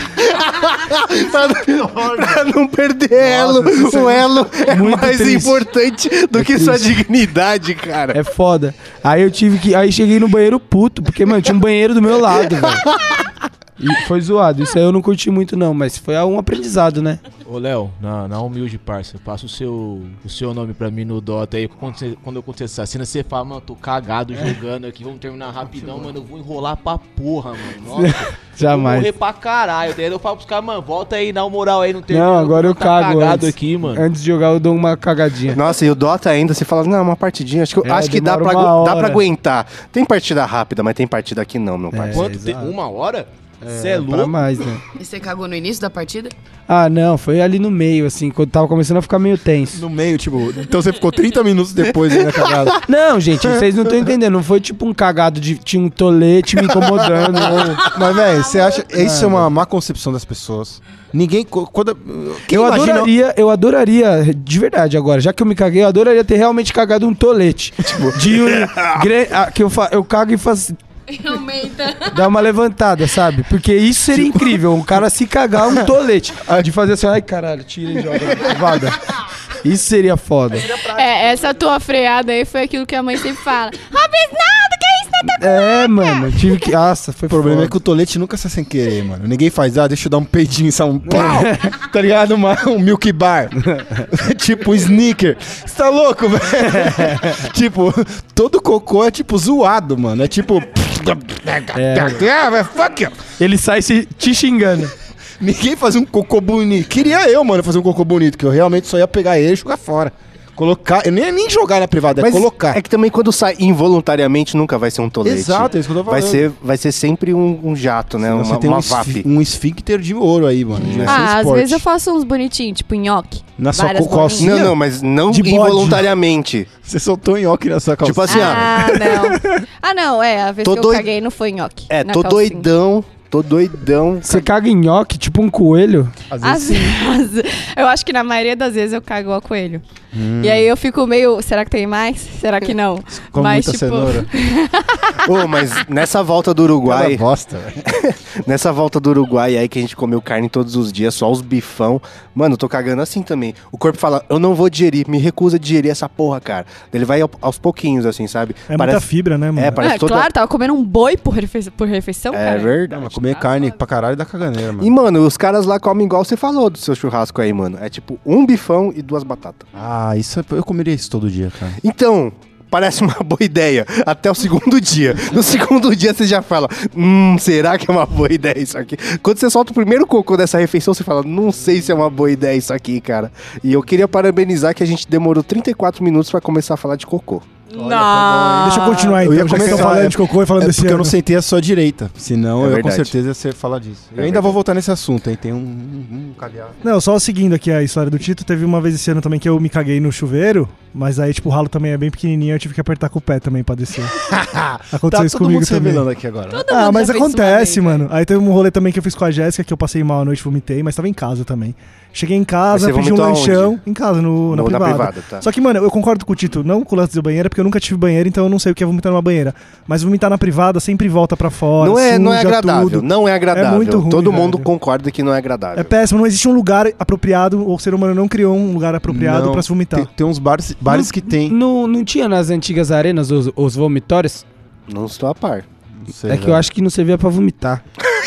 pra, não, pra não perder elo. O elo é muito mais triste. importante do É que sua triste. dignidade, cara. É foda. Aí eu tive que. Aí cheguei no banheiro puto, porque, mano, tinha um banheiro do meu lado, velho. E foi zoado. Isso aí eu não curti muito, não, mas foi um aprendizado, né? Ô, Léo, na, na humilde, parça, passa o seu, o seu nome pra mim no Dota aí. Quando, você, quando eu acontecer essa cena, você fala, mano, tô cagado jogando aqui, vamos terminar rapidão, mano. Eu vou enrolar pra porra, mano. Nossa, Jamais. vou morrer pra caralho. Daí eu falo pros caras, mano, volta aí, dá uma moral aí, não termina. Não, agora eu tá cago cagado antes. aqui, mano. Antes de jogar, eu dou uma cagadinha. Nossa, e o Dota ainda, você fala, não, uma partidinha. Acho que, eu- É, acho que dá, demora pra, uma agu- dá hora. pra aguentar. Tem partida rápida, mas tem partida que não, meu parceiro. Quanto te... exato. Uma hora? Você é, Pra louco? mais, né? E você cagou no início da partida? Ah, não, foi ali no meio, assim, quando tava começando a ficar meio tenso. No meio, tipo... Então você ficou trinta minutos depois aí na cagada. Não, gente, vocês não estão entendendo. Não foi tipo um cagado de. Tinha um tolete me incomodando. não. Mas, velho, você acha... Isso é uma má concepção das pessoas. Ninguém... co- Quando, quem Eu imagina- adoraria, eu adoraria, de verdade agora, já que eu me caguei, eu adoraria ter realmente cagado um tolete. Tipo, de um, gre- ah, que eu, fa, eu cago e faço. Aumenta. Dá uma levantada, sabe? Porque isso seria incrível, um cara se cagar um tolete. De fazer assim, ai caralho, tira e joga na privada. Isso seria foda. É, essa tua freada aí foi aquilo que a mãe sempre fala. Robisnaldo, que é isso na tua É, mano, tive que. Nossa, foi O problema foda. é que o tolete nunca sai sem querer, mano. Ninguém faz, ah, deixa eu dar um peidinho, sabe? Um pau! Tá ligado? Uma, um Milk Bar. Tipo, sneaker. Você tá louco, velho? Tipo, todo cocô é tipo zoado, mano. É tipo... É, fuck you. Ele sai se te xingando. Ninguém fazia um cocô bonito. Queria eu, mano, fazer um cocô bonito, que eu realmente só ia pegar ele e jogar fora. Colocar, eu nem ia nem jogar na privada, é Mas colocar. é que também quando sai involuntariamente nunca vai ser um tolete. Exato, é isso que eu tô falando. Vai ser, vai ser sempre um, um jato, né? Você Uma, tem uma um, V A P. esfi- um esfíncter de ouro aí, mano. Vai ser um Ah, às esporte. vezes eu faço uns bonitinhos, tipo nhoque. Na sua várias co- calcinha? Não, não, mas não De bode. involuntariamente. Você soltou nhoque na sua calcinha. Tipo assim, ó. Ah, não. Ah, não, é. A vez Tô que eu doi- caguei não foi nhoque. É, na tô calcinha. doidão, tô doidão. Você caga em nhoque, tipo um coelho? Às Às vezes vezes, eu acho que na maioria das vezes eu cago igual coelho. Hum. E aí eu fico meio, será que tem mais? Será que não? come Mas, muita tipo, cenoura. Ô, mas nessa volta do Cada Uruguai, bosta, velho. nessa volta do Uruguai aí que a gente comeu carne todos os dias, só os bifão. Mano, eu tô cagando assim também. O corpo fala, eu não vou digerir, me recusa a digerir essa porra, cara. Ele vai ao- aos pouquinhos, assim, sabe? É muita fibra, né, mano? É, parece Ah, toda... claro, tava comendo um boi por, refe... por refeição, É cara. verdade. Não, mas comer carne pra caralho dá caganeira, mano. E, mano, os caras lá comem igual você falou do seu churrasco aí, mano. É tipo um bifão e duas batatas. Ah, isso é... eu comeria isso todo dia, cara. Então, parece uma boa ideia. Até o segundo dia. No segundo dia você já fala, hum, será que é uma boa ideia isso aqui? Quando você solta o primeiro cocô dessa refeição, você fala, não sei se é uma boa ideia isso aqui, cara. E eu queria parabenizar que a gente demorou trinta e quatro minutos pra começar a falar de cocô. Não. Deixa eu continuar Eu então, ia já que começar, estão falando é- de cocô e falando É desse porque eu ano. não sentei a sua direita. Senão É eu com verdade. certeza ia ser falar disso. Eu ainda vou voltar nesse assunto, hein? Tem um, um, um cadeado. Não, só seguindo aqui a história do Tito, teve uma vez esse ano também que eu me caguei no chuveiro, mas aí, tipo, o ralo também é bem pequenininho, eu tive que apertar com o pé também pra descer. Aconteceu Tá isso todo comigo mundo se também. revelando aqui agora. Todo Ah, mundo mas já fez isso uma acontece, vez, mano. Aí teve um rolê também que eu fiz com a Jéssica, que eu passei mal à noite, vomitei, mas tava em casa também. Cheguei em casa, Mas você pedi um vomitou lanchão. aonde? Em casa, no, na, No- na privada. privada, tá. Só que, mano, eu concordo com o Tito, não com o lance da banheira, porque eu nunca tive banheira, então eu não sei o que é vomitar numa banheira. Mas vomitar na privada sempre volta pra fora. Não é, não é suja agradável, tudo. não é agradável. É muito ruim, Todo mundo velho. concorda que não é agradável. É péssimo, não existe um lugar apropriado, ou o ser humano não criou um lugar apropriado Não, pra se vomitar. Tem, tem uns bares, bares que tem. Não, não tinha nas antigas arenas os, os vomitórios? Não estou a par. Não sei, É que eu velho. acho que não servia pra vomitar.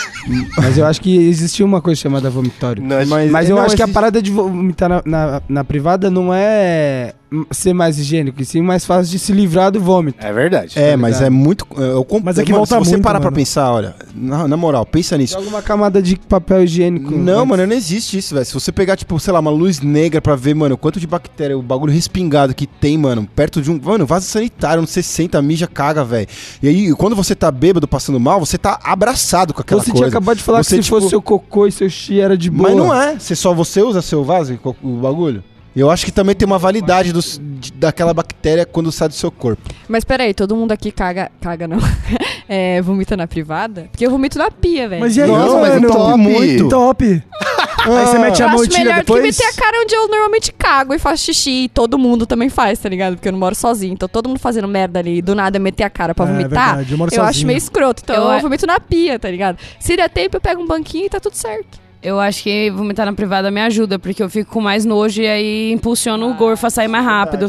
Mas eu acho que existia uma coisa chamada vomitório. Não, é- Mas- Mas eu não, acho que a existe- parada de vomitar na, na, na privada não é ser mais higiênico, e sim mais fácil de se livrar do vômito. É verdade. É, tá mas ligado? é muito. é, eu comp- Mas é que mano, volta se você muito, parar pra mano. pensar, olha, na, na moral, pensa nisso. Joga uma camada de papel higiênico. Não, antes. mano, não existe isso, velho. Se você pegar, tipo, sei lá, uma luz negra pra ver, mano, quanto de bactéria, o bagulho respingado que tem, mano, perto de um. Mano, vaso sanitário, onde você senta, mija, caga, velho. E aí, quando você tá bêbado, passando mal, você tá abraçado com aquela Você coisa. tinha acabado de falar Você, que se tipo- fosse seu cocô e seu xixi era de boa. Mas não é. Você só você usa seu vaso, e co- o bagulho? Eu acho que também tem uma validade dos- de- daquela bactéria quando sai do seu corpo. Mas peraí, todo mundo aqui caga, caga não, é, vomita na privada? Porque eu vomito na pia, velho. Mas e aí, Nossa, mas mano? top muito. Top. Aí você mete Eu a mão acho e tira melhor do que depois. meter a cara onde eu normalmente cago e faço xixi. E todo mundo também faz, tá ligado? Porque eu não moro sozinho. Então todo mundo fazendo merda ali, do nada meter a cara pra É, vomitar. verdade, eu moro eu acho sozinho. meio escroto. Então Eu eu, a- vomito na pia, tá ligado? Se der tempo, eu pego um banquinho e tá tudo certo. Eu acho que vomitar na privada me ajuda, porque eu fico com mais nojo e aí impulsiona o gorfo a sair mais rápido.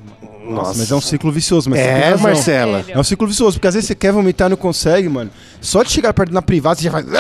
Nossa, mas é um ciclo vicioso. Mas você tem É, razão. Marcela. É um ciclo vicioso, porque às vezes você quer vomitar e não consegue, mano. Só de chegar perto na privada, você já faz...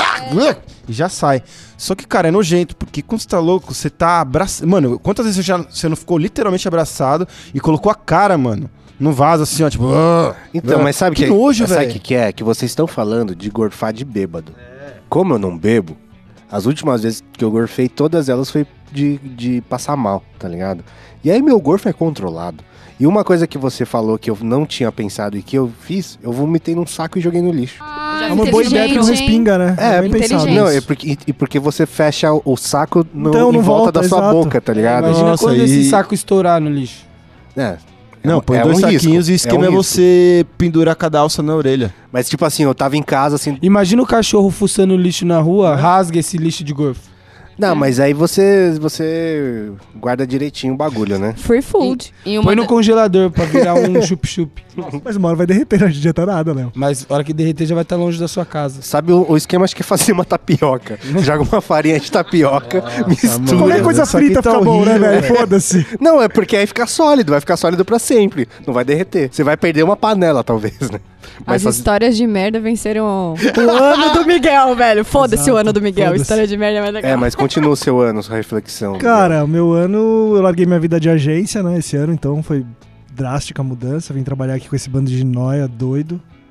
E já sai. Só que, cara, é nojento, porque quando você tá louco, você tá abraçado... Mano, quantas vezes você, já, você não ficou literalmente abraçado e colocou a cara, mano, no vaso, assim, ó, tipo... Então, mas sabe que que, nojo, sabe velho. o que, que é? Que vocês estão falando de gorfar de bêbado. Como eu não bebo, as últimas vezes que eu gorfei, todas elas foi de, de passar mal, tá ligado? E aí meu gorfo é controlado. E uma coisa que você falou que eu não tinha pensado e que eu fiz, eu vomitei num saco e joguei no lixo. Ah, É uma boa ideia que não respinga, né? É, bem pensado. inteligente. Não, é porque, e porque você fecha o, o saco no, Então, em não volta volta, da sua exato. boca, tá ligado? Imagina Nossa, quando e- esse saco estourar no lixo. É. Não, É põe um dois risco, saquinhos e o esquema é é, um risco. você pendurar cada alça na orelha. Mas tipo assim, eu tava em casa assim... Imagina o cachorro fuçando lixo na rua, rasga esse lixo de gorfo. Não, mas aí você, você guarda direitinho o bagulho, né? Free food. E uma Põe no da- congelador pra virar um chup-chup. Mas uma hora vai derreter, não adianta nada, Léo. Mas a hora que derreter já vai estar longe da sua casa. Sabe, o, o esquema acho que é fazer uma tapioca. Joga uma farinha de tapioca, mistura. Qualquer coisa isso aqui frita tá fica bom, né, horrível, velho? Foda-se. Não, é porque aí fica sólido, vai ficar sólido pra sempre. Não vai derreter. Você vai perder uma panela, talvez, né? As faz- histórias de merda venceram o ano do Miguel, velho. Foda-se Exato, o ano do Miguel. foda-se. História de merda é mais legal. É, mas continua o seu ano, sua reflexão. Cara, o meu ano, eu larguei minha vida de agência, né, esse ano, então foi drástica a mudança. Vim trabalhar aqui com esse bando de nóia doido.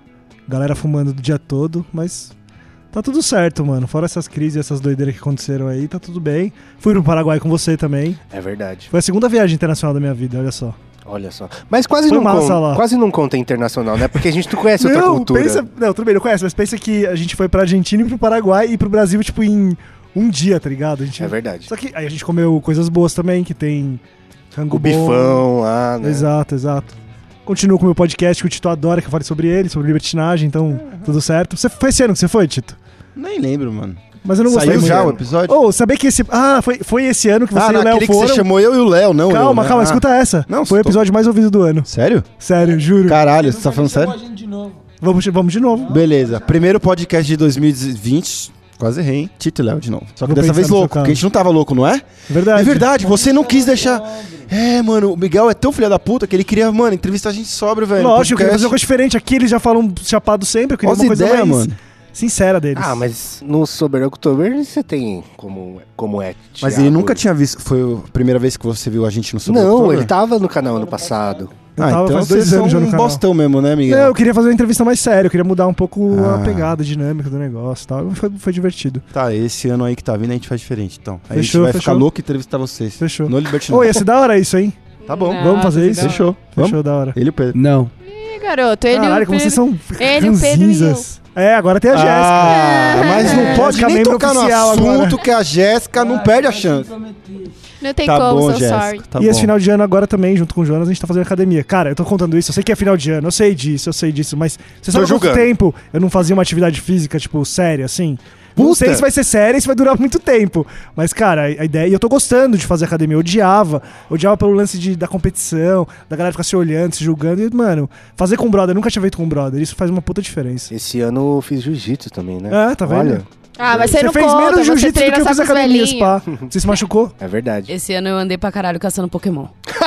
galera fumando o dia todo, mas tá tudo certo, mano. Fora essas crises, essas doideiras que aconteceram aí, tá tudo bem. Fui pro Paraguai com você também. É verdade. Foi a segunda viagem internacional da minha vida, olha só. Olha só. Mas quase Foi não, massa conta, lá. quase não conta internacional, né? Porque a gente não conhece outra não, cultura. Pensa, não, tudo bem, não conhece, mas pensa que a gente foi pra Argentina e pro Paraguai e pro Brasil, tipo, em um dia, tá ligado? A gente... É verdade. Só que aí a gente comeu coisas boas também, que tem rango O bom. bifão lá, né? Exato, exato. Continuo com o meu podcast, que o Tito adora, que eu fale sobre ele, sobre libertinagem, então tudo certo. Você foi esse ano que você foi, Tito? Nem lembro, mano. Mas eu não gostei Saiu muito. já o episódio? Ô, oh, sabia que esse... Ah, foi, foi esse ano que você ah, e o Léo naquele que foram... você chamou eu e o Léo, não Calma, eu, né? calma, ah. escuta essa. Não, foi o tô- episódio mais ouvido do ano. Sério? Sério, juro. Caralho, você tá falando sério? Vamos, vamos de novo. Beleza, primeiro podcast de dois mil e vinte, quase errei, hein? Tito e Léo de novo. Só que Vou dessa pensar vez no seu louco, caso. porque a gente não tava louco, não é? Verdade. É verdade, você não quis deixar... É, mano, o Miguel é tão filho da puta que ele queria, mano, entrevistar a gente sóbrio, velho. Lógico, eu queria podcast. fazer uma coisa diferente. Aqui eles já falam chapado sempre, eu queria Olha uma as coisa ideias, mais mano. sincera deles. Ah, mas no Sober October você tem como, como é. Mas Thiago. ele nunca tinha visto, foi a primeira vez que você viu a gente no Super Não, October? ele tava no canal ano passado. Eu Ah, tava então faz vocês dois anos já são no um canal. bostão mesmo, né, Miguel? Não, eu queria fazer uma entrevista mais séria, eu queria mudar um pouco Ah. a pegada, a dinâmica do negócio e tal. Foi, foi divertido. Tá, esse ano aí que tá vindo a gente faz diferente, então. Aí Fechou, a gente vai fechou. ficar louco e entrevistar vocês. Fechou. No Libertinagem. Ô, ia ser da hora isso, hein? Tá bom. Não. Vamos fazer que isso? da hora. Fechou. Fechou, Vamos? da hora. Ele e o Pedro. Não. Ih, garoto, ele Caralho, e o como vocês Pedro. são Ele, o Pedro e eu. ranzinzas. É, agora tem a Jéssica. Ah, mas não É. pode Jéssica nem membro tocar no oficial assunto agora. que a Jéssica não perde a chance. Não tem Tá como, bom, so Jéssica. sorry. Tá e bom. esse final de ano agora também, junto com o Jonas, a gente tá fazendo academia. Cara, eu tô contando isso, eu sei que é final de ano, eu sei disso, eu sei disso, mas você sabe quanto julgando. tempo eu não fazia uma atividade física, tipo, séria, assim? Não Puta. sei se vai ser séria e se vai durar muito tempo. Mas, cara, a a ideia... E eu tô gostando de fazer academia. Eu odiava. Odiava pelo lance de, da competição, da galera ficar se olhando, se julgando. E, mano, fazer com brother, eu nunca tinha feito com brother. Isso faz uma puta diferença. Esse ano eu fiz jiu-jitsu também, né? Ah, tá vendo? Olha, Ah, mas você, não fez conta, menos você jiu-jitsu do treina que eu só fiz com os academia, velhinhos. spa. Você se machucou? é verdade. Esse ano eu andei pra caralho caçando Pokémon.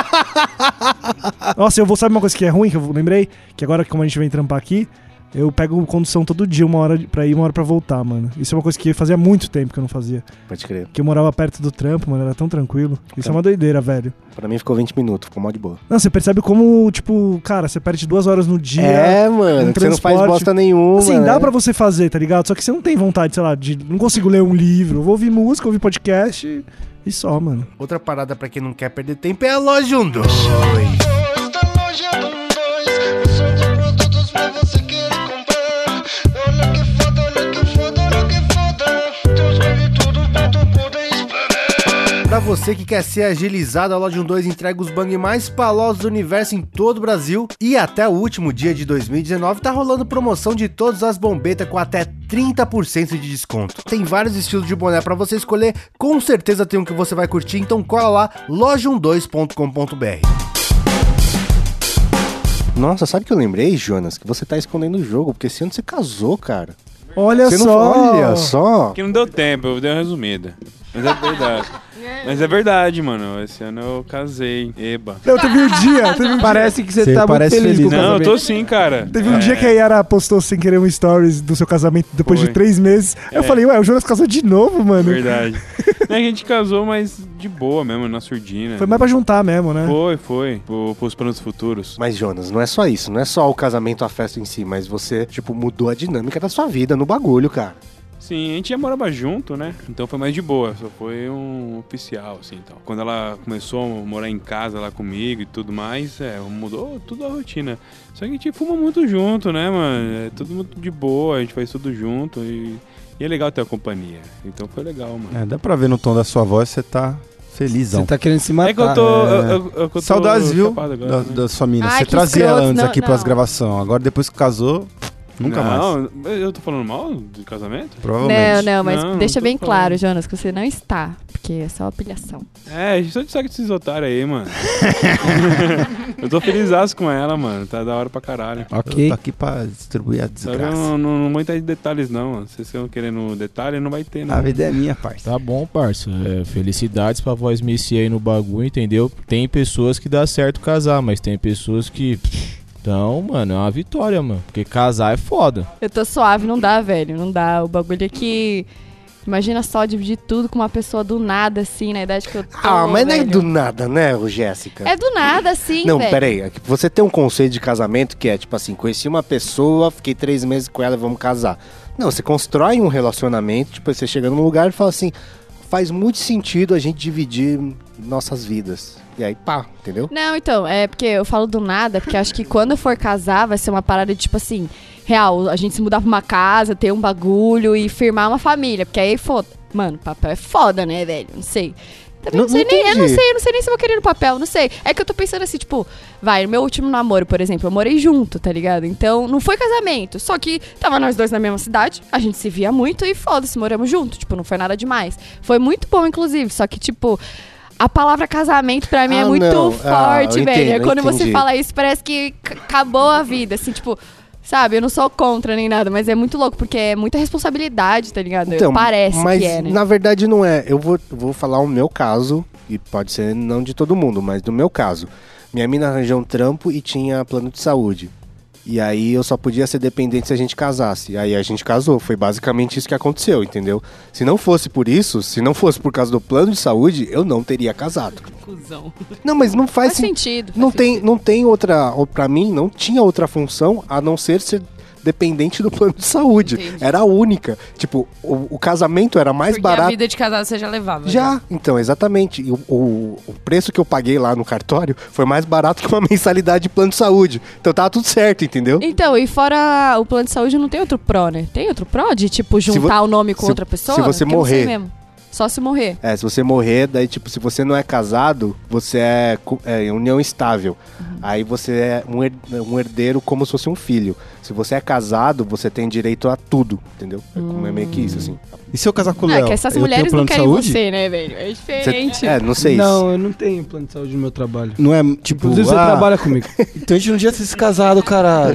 Nossa, eu vou... Sabe uma coisa que é ruim, que eu lembrei? Que agora, como a gente vem trampar aqui, eu pego condução todo dia, uma hora pra ir, uma hora pra voltar, mano. Isso é uma coisa que fazia muito tempo que eu não fazia. Pode crer. Que eu morava perto do trampo, mano, era tão tranquilo. Isso é uma doideira, velho. Pra mim ficou vinte minutos, ficou mó de boa. Não, você percebe como, tipo, cara, você perde duas horas no dia. É, mano, um que você não faz transporte. bosta nenhuma. Assim, dá né? pra você fazer, tá ligado? Só que você não tem vontade, sei lá, de... Não consigo ler um livro. Vou ouvir música, ouvir podcast e, e só, mano. Outra parada pra quem não quer perder tempo é a Loja um dois. Esta loja um dois, são os produtos pra você querer comprar. Olha que foda, olha que foda, olha que foda. Deus vale tudo pra tu poder esperar. Pra você que quer ser agilizado, a Loja um dois entrega os bang mais palosos do universo em todo o Brasil. E até o último dia de dois mil e dezenove tá rolando promoção de todas as bombetas com até trinta por cento de desconto. Tem vários estilos de boné pra você escolher, com certeza tem um que você vai curtir, então cola lá, loja um dois ponto com ponto b r. Nossa, sabe que eu lembrei, Jonas? Que você tá escondendo o jogo, porque esse ano você casou, cara. Olha Você só! não olha só. Que não deu tempo, eu dei uma resumida. Mas é verdade. Mas é verdade, mano. Esse ano eu casei. Eba. Não, teve um dia, teve um dia, Parece que você Você tá muito parece feliz, feliz. com o Não, eu casamento. tô sim, cara. teve um É. dia que a Yara postou sem querer um stories do seu casamento depois Foi. de três meses. Eu É. falei, ué, o Jonas casou de novo, mano. Verdade. Não, a gente casou, mas de boa mesmo, na surdina. Foi mais pra juntar mesmo, né? Foi, foi. Pro, pros planos futuros. Mas, Jonas, não é só isso. Não é só o casamento, a festa em si, mas você, tipo, mudou a dinâmica da sua vida no bagulho, cara. Sim, a gente já morava junto, né? Então foi mais de boa, só foi um oficial, assim, então. Quando ela começou a morar em casa lá comigo e tudo mais, é, mudou tudo a rotina. Só que a gente fuma muito junto, né, mano? É tudo muito de boa, a gente faz tudo junto e, e é legal ter a companhia. Então foi legal, mano. É, dá pra ver no tom da sua voz, você tá felizão. Você tá querendo se matar. É que eu tô... É. eu- eu- eu tô Saudades, viu? chapado agora, Da, né? da sua mina. Ai, Você que trazia ela escroto, antes não, aqui pras não. gravações. Agora, depois que casou, nunca mais. Não, eu tô falando mal do casamento? Não, Provavelmente. não, mas Não, deixa não tô bem falando. claro, Jonas, que você não está. Porque é só pilhação. É, a gente só de saco desses otários aí, mano. Eu tô felizaço com ela, mano. Tá da hora pra caralho. Eu Ok. tô aqui pra distribuir a Só que eu desgraça. não, não, não vou entrar em detalhes, não, mano. Se vocês estão querendo detalhe, não vai ter, não. A vida é minha, parça. Tá bom, parça. É, felicidades pra voz Messi aí no bagulho, entendeu? Tem pessoas que dá certo casar, mas tem pessoas que... Então, mano, é uma vitória, mano. Porque casar é foda. Eu tô suave, não dá, velho. Não dá. O bagulho é que Imagina só dividir tudo com uma pessoa do nada, assim, na idade que eu tô, Ah, mas não é velho. do nada, né, ô, Jéssica? É do nada, assim, Não, velho. peraí. é que Você tem um conceito de casamento que é, tipo assim, conheci uma pessoa, fiquei três meses com ela e vamos casar. Não, você constrói um relacionamento, tipo, você chega num lugar e fala assim, faz muito sentido a gente dividir nossas vidas. E aí, pá, entendeu? Não, então, é porque eu falo do nada, porque acho que quando eu for casar vai ser uma parada de, tipo assim, real, a gente se mudar pra uma casa, ter um bagulho e firmar uma família, porque aí, foda. Mano, papel é foda, né, velho? Não sei. Também não, Não- sei não nem, eu não entendi. sei, eu não sei nem se eu vou querer no papel, não sei. É que eu tô pensando assim, tipo, vai, no meu último namoro, por exemplo, eu morei junto, tá ligado? Então, não foi casamento, só que tava nós dois na mesma cidade, a gente se via muito e foda-se, moramos junto, tipo, não foi nada demais. Foi muito bom, inclusive, só que, tipo, a palavra casamento pra mim Ah, é muito não. Ah, forte, eu velho. entendo, É eu quando você entendi. fala isso, parece que c- acabou a vida, assim, tipo... Sabe, eu não sou contra nem nada, mas é muito louco, porque é muita responsabilidade, tá ligado? Parece mas que é, né? na verdade não é. Eu vou, vou falar o meu caso, e pode ser não de todo mundo, mas do meu caso. Minha mina arranjou um trampo e tinha plano de saúde. E aí eu só podia ser dependente se a gente casasse. Aí a gente casou. Foi basicamente isso que aconteceu, entendeu? Se não fosse por isso, se não fosse por causa do plano de saúde, eu não teria casado. Cusão. Não, mas não faz, Faz sen- sentido. Não faz tem, sentido. não tem outra. ou Pra mim, não tinha outra função a não ser ser dependente do plano de saúde. Entendi. Era a única. Tipo, o, o casamento era mais Porque a barato. vida de casado você já levava. Já, então, exatamente. E o, o, o preço que eu paguei lá no cartório foi mais barato que uma mensalidade de plano de saúde. Então tava tudo certo, entendeu? Então, e fora o plano de saúde, não tem outro pró, né? Tem outro pró de, tipo, Se juntar vo- o nome com se- outra pessoa? se você Que eu não sei morrer. mesmo. Só se morrer. É, se você morrer, daí, tipo, se você não é casado, você é, cu- é em união estável. Aí você é um, her- um herdeiro como se fosse um filho. Se você é casado, você tem direito a tudo, entendeu? É, como é meio que isso, assim. E se eu casar com o Não, Léo? é que essas eu tenho mulheres plano não de querem saúde? você, né, velho? É Você- diferente. é, não sei isso. Não, eu não tenho plano de saúde no meu trabalho. Não é, tipo, Inclusive, você ah, trabalha comigo. então a gente não devia ter se casado, caralho.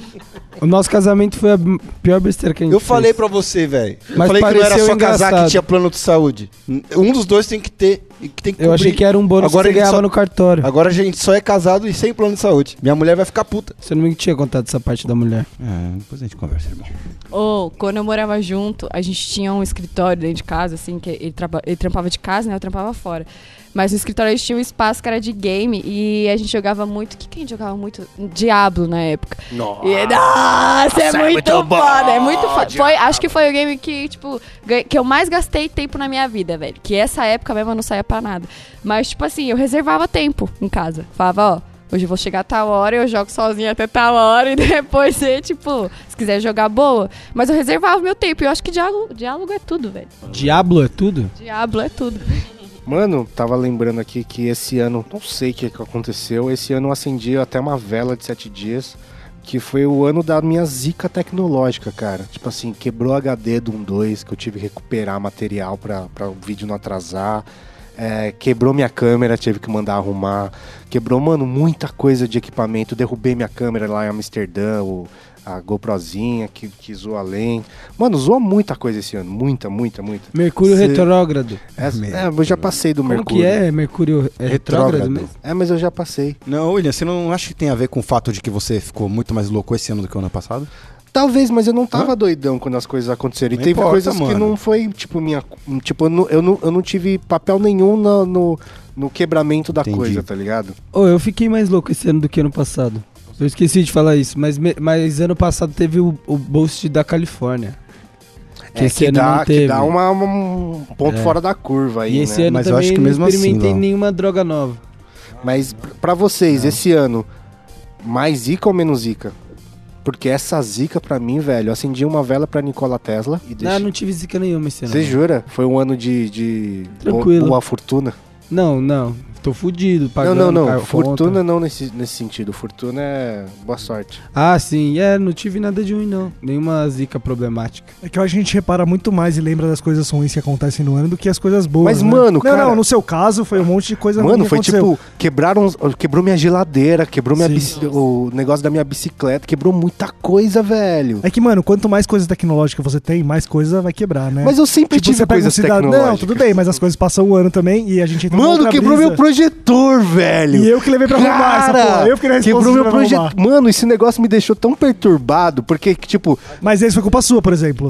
O nosso casamento foi a b- pior besteira que a gente Eu fez. falei pra você, velho. Eu Mas falei que não era pareceu só casar engraçado. que tinha plano de saúde. Um dos dois tem que ter. E que tem que Eu achei cobrir. que era um bônus Agora que você ele ganhava só- no cartório. Agora a gente só é casado e sem plano de saúde. Minha mulher vai ficar puta. Você não me tinha contado essa parte da mulher. É, depois a gente conversa, irmão. Ou, quando eu morava junto, a gente tinha um escritório dentro de casa, assim, que ele, traba- ele trampava de casa, né? Eu trampava fora. Mas no escritório a gente tinha um espaço que era de game e a gente jogava muito. O que, que a gente jogava muito? Diablo na época. Nossa. E, nossa, é é muito, muito bom, foda, é muito foda. Diablo. Foi, acho que foi o game que, tipo, ga- que eu mais gastei tempo na minha vida, velho. Que essa época mesmo eu não saía pra nada. Mas, tipo assim, eu reservava tempo em casa. Falava, ó, hoje eu vou chegar a tal hora, eu jogo sozinha até tal hora e depois você, tipo, se quiser jogar boa. Mas eu reservava meu tempo e eu acho que diálogo, diálogo é tudo, velho. Diablo é tudo? Diablo é tudo. Mano, tava lembrando aqui que esse ano, não sei o que, que aconteceu, esse ano eu acendi até uma vela de sete dias, que foi o ano da minha zica tecnológica, cara. Tipo assim, quebrou o H D do um dois, que eu tive que recuperar material pra, pra o vídeo não atrasar. É, quebrou minha câmera, tive que mandar arrumar. Quebrou, mano, muita coisa de equipamento. Derrubei minha câmera lá em Amsterdã, o, a GoProzinha que, que zoou além. Mano, zoou muita coisa esse ano. Muita, muita, muita. Mercúrio Cê- retrógrado. É, é, eu já passei do Como Mercúrio. que é? Mercúrio é retrógrado mesmo? É, mas eu já passei. Não, William, você não acha que tem a ver com o fato de que você ficou muito mais louco esse ano do que o ano passado? Talvez, mas eu não tava doidão quando as coisas aconteceram. E Não teve importa, coisas que mano. não foi, tipo, minha. Tipo, eu não, eu não, eu não tive papel nenhum no, no, no quebramento da Entendi. coisa, tá ligado? Ô, eu fiquei mais louco esse ano do que ano passado. Eu esqueci de falar isso, mas, me- mas ano passado teve o, o Boost da Califórnia. Que É, esse que ano dá, não que teve. dá uma- um ponto É. fora da curva aí, E esse né? ano Mas eu também acho que não mesmo assim, experimentei Lau. nenhuma droga nova. Mas pra vocês, esse ano, mais zica ou menos zica? Porque essa zica pra mim, velho, eu acendi uma vela pra Nikola Tesla e Não, deixei... não tive zica nenhuma esse ano. Você jura? Foi um ano de, de Tranquilo. boa fortuna? Não, não. Tô fudido, Não, pagando não, não. car- Fortuna conta. não nesse, nesse sentido. Fortuna é boa sorte. Ah, sim. É, não tive nada de ruim, não. Nenhuma zica problemática. É que a gente repara muito mais e lembra das coisas ruins que acontecem no ano do que as coisas boas. Mas, né? mano, não, cara- não, no seu caso foi um monte de coisa ruim Mano, que foi aconteceu. tipo, quebraram, quebrou minha geladeira, quebrou minha Sim. bici- o negócio da minha bicicleta, quebrou muita coisa, velho. É que, mano, quanto mais coisa tecnológica você tem, mais coisa vai quebrar, né? Mas eu sempre Tipo, tive você pega um coisas cidadão. tecnológicas. Não, tudo bem, mas as coisas passam o ano também e a gente entra numa Mano, outra quebrou brisa. meu projetor, velho. E eu que levei pra arrumar essa porra. Eu que era quebrou responsável meu pra projetor. arrumar. Mano, esse negócio me deixou tão perturbado, porque, tipo, Mas esse foi culpa sua, por exemplo.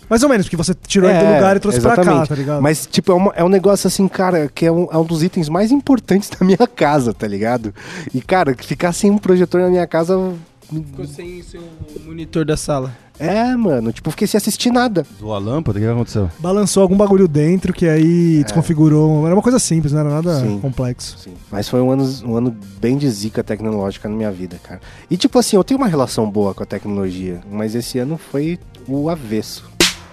Mais ou menos, porque você tirou ele do lugar e trouxe pra cá, exatamente. tá ligado? Mas, tipo, é, uma- é um negócio assim, cara, que é um, é um dos itens mais importantes da minha casa, tá ligado? E, cara, ficar sem um projetor na minha casa... Ficou sem seu monitor da sala. É, mano, tipo, fiquei sem assistir nada. Zoou a lâmpada? O que que aconteceu? Balançou algum bagulho dentro que aí desconfigurou. Era uma coisa simples, não era nada Sim. complexo. Sim. Mas foi um ano, um ano bem de zica tecnológica na minha vida, cara. E, tipo assim, eu tenho uma relação boa com a tecnologia, mas esse ano foi o avesso.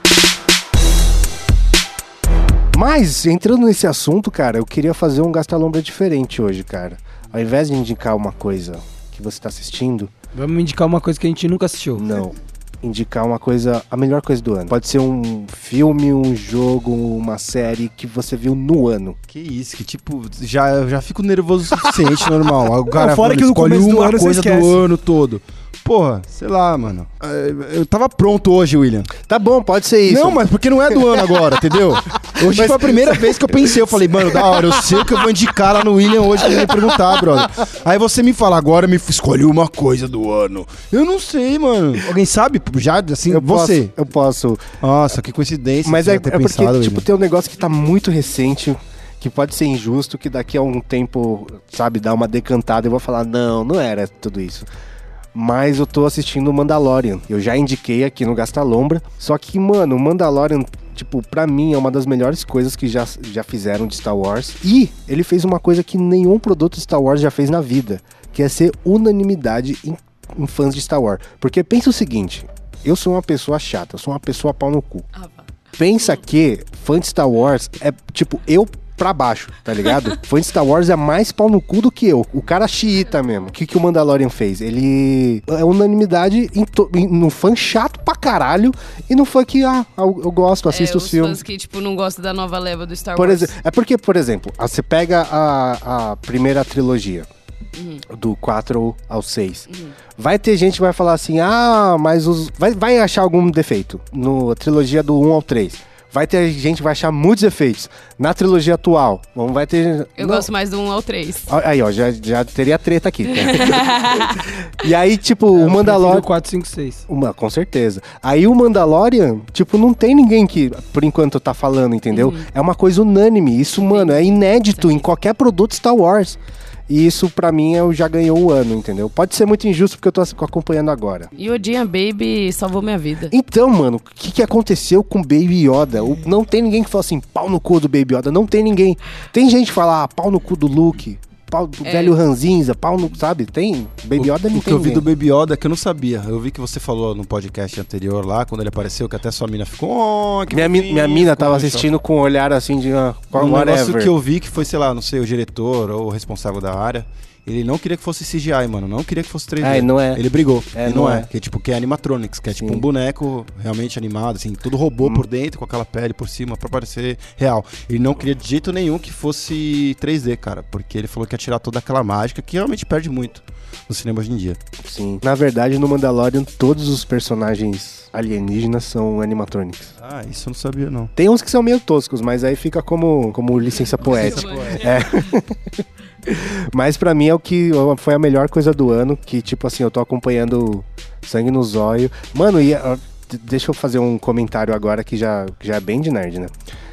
Mas, entrando nesse assunto, cara, eu queria fazer um Gastalombra diferente hoje, cara. Ao invés de indicar uma coisa que você tá assistindo, Vamos indicar uma coisa que a gente nunca assistiu. não. Indicar uma coisa, a melhor coisa do ano. Pode ser um filme, um jogo, uma série que você viu no ano. Que isso, que tipo, já, já fico nervoso o suficiente, normal. O cara Não, fora mano, que no escolhe começo do uma ano você coisa do esquece. ano todo. Porra, sei lá, mano. É, Eu tava pronto hoje, William. Tá bom, pode ser isso. Não, mas porque não é do ano agora, entendeu? Hoje foi a primeira vez que eu pensei. Eu falei, mano, da hora, eu sei o que eu vou indicar lá no William hoje que ele vai perguntar, brother. Aí você me fala, agora me escolhe uma coisa do ano. Eu não sei, mano. Alguém sabe? Já, assim, eu você. Posso, eu posso. Nossa, que coincidência. Mas você é, já ter é porque, pensado, tipo, William. tem um negócio que tá muito recente, que pode ser injusto, que daqui a um tempo, sabe, dá uma decantada e eu vou falar, não, não era tudo isso. Mas eu tô assistindo o Mandalorian. Eu já indiquei aqui no Gastalombra. Só que, mano, o Mandalorian, tipo, pra mim é uma das melhores coisas que já, já fizeram de Star Wars. E ele fez uma coisa que nenhum produto de Star Wars já fez na vida, que é ser unanimidade em, em fãs de Star Wars. Porque pensa o seguinte, eu sou uma pessoa chata, eu sou uma pessoa pau no cu. Ah, vá. Pensa que fã de Star Wars é, tipo, eu pra baixo, tá ligado? Fã de Star Wars é mais pau no cu do que eu. O cara xiita mesmo. O que, que o Mandalorian fez? Ele é unanimidade em to- em- no fã chato pra caralho e no fã que, ah, eu, eu gosto, assisto é, os os filmes. fãs que, tipo, não gostam da nova leva do Star Por Wars. exemplo, é porque, por exemplo, ah, você pega a, a primeira trilogia, do quatro ao seis. Vai ter gente que vai falar assim, ah, mas os... Vai, vai achar algum defeito na trilogia do um ao três. Vai ter gente que vai achar muitos defeitos. Na trilogia atual, vamos, vai ter... Eu Não. gosto mais do um ao três. Aí, ó, já, já teria treta aqui. Tá? E aí, tipo, o Prefiro Mandalorian... quatro, cinco, seis. Uma, com certeza. Aí o Mandalorian, tipo, não tem ninguém que, por enquanto, tá falando, entendeu? É uma coisa unânime. Isso, mano, é inédito em qualquer produto Star Wars. E isso, pra mim, eu já ganhou o ano, entendeu? Pode ser muito injusto porque eu tô acompanhando agora. E o Odin Baby salvou minha vida. Então, mano, o que, que aconteceu com o Baby Yoda? O- não tem ninguém que fala assim, pau no cu do Baby Yoda. Não tem ninguém. Tem gente que fala, ah, pau no cu do Luke. Pau do É. velho Ranzinza, pau no... Sabe? Tem. Baby Yoda não O que tem eu vi ninguém. do Baby Yoda é que eu não sabia. Eu vi que você falou no podcast anterior lá, quando ele apareceu, que até sua mina ficou. Oh, que Minha, mi- fofinho", minha mina ficou tava no chão. assistindo com um olhar assim de... ah, Um negócio whatever. que eu vi que foi, sei lá, não sei, o diretor ou o responsável da área. Ele não queria que fosse C G I, mano. Não queria que fosse três D. É, não é. Ele brigou. É, e não não é. é. Que é tipo, que é animatronics, que é tipo Sim. um boneco realmente animado, assim, tudo robô Hum. por dentro, com aquela pele por cima, pra parecer real. Ele não queria de jeito nenhum que fosse três D, cara. Porque ele falou que ia tirar toda aquela mágica que realmente perde muito no cinema hoje em dia. Sim. Na verdade, no Mandalorian, todos os personagens alienígenas são animatronics. Ah, isso eu não sabia, não. Tem uns que são meio toscos, mas aí fica como, como licença poética. É. Mas pra mim é o que foi a melhor coisa do ano, que tipo assim, eu tô acompanhando Sangue no Zóio. Mano, e, ó, d- deixa eu fazer um comentário agora que já, que já é bem de nerd, né?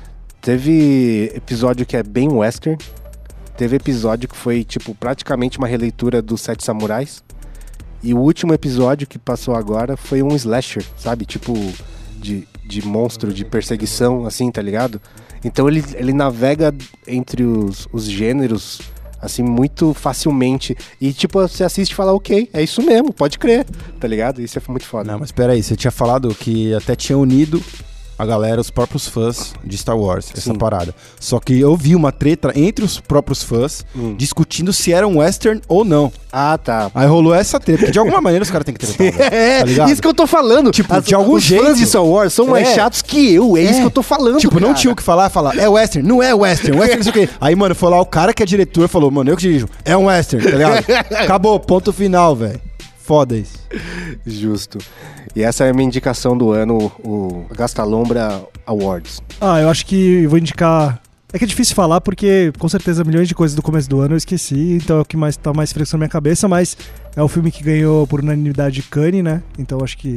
Teve episódio que é bem western. Teve episódio que foi, tipo, praticamente uma releitura dos Sete Samurais. E o último episódio que passou agora foi um slasher, sabe? Tipo, de, de monstro, de perseguição, assim, tá ligado? Então ele, ele navega entre os, os gêneros, assim, muito facilmente. E, tipo, você assiste e fala, ok, é isso mesmo, pode crer, tá ligado? Isso é muito foda. Não, mas peraí, você tinha falado que até tinha unido a galera, os próprios fãs de Star Wars, essa Sim. parada. Só que eu vi uma treta entre os próprios fãs Hum. discutindo se era um western ou não. Ah, tá. Aí rolou essa treta, porque de alguma maneira os caras têm que tretar, velho, É, tá ligado? isso que eu tô falando. Tipo, de algum os jeito. fãs de Star Wars são mais É. chatos que eu, é, isso que eu tô falando, Tipo, não cara. tinha o que falar, falar, é western, não é western, western não sei o quê. Aí, mano, foi lá o cara que é diretor falou, mano, eu que dirijo, é um western, tá ligado? Acabou, ponto final, velho. Foda isso. Justo. E essa é a minha indicação do ano, o Gastalombra Awards. Ah, eu acho que eu vou indicar. É que é difícil falar porque, com certeza, milhões de coisas do começo do ano eu esqueci, então é o que mais tá mais fresco na minha cabeça, mas é o filme que ganhou por unanimidade Cannes, né? Então acho que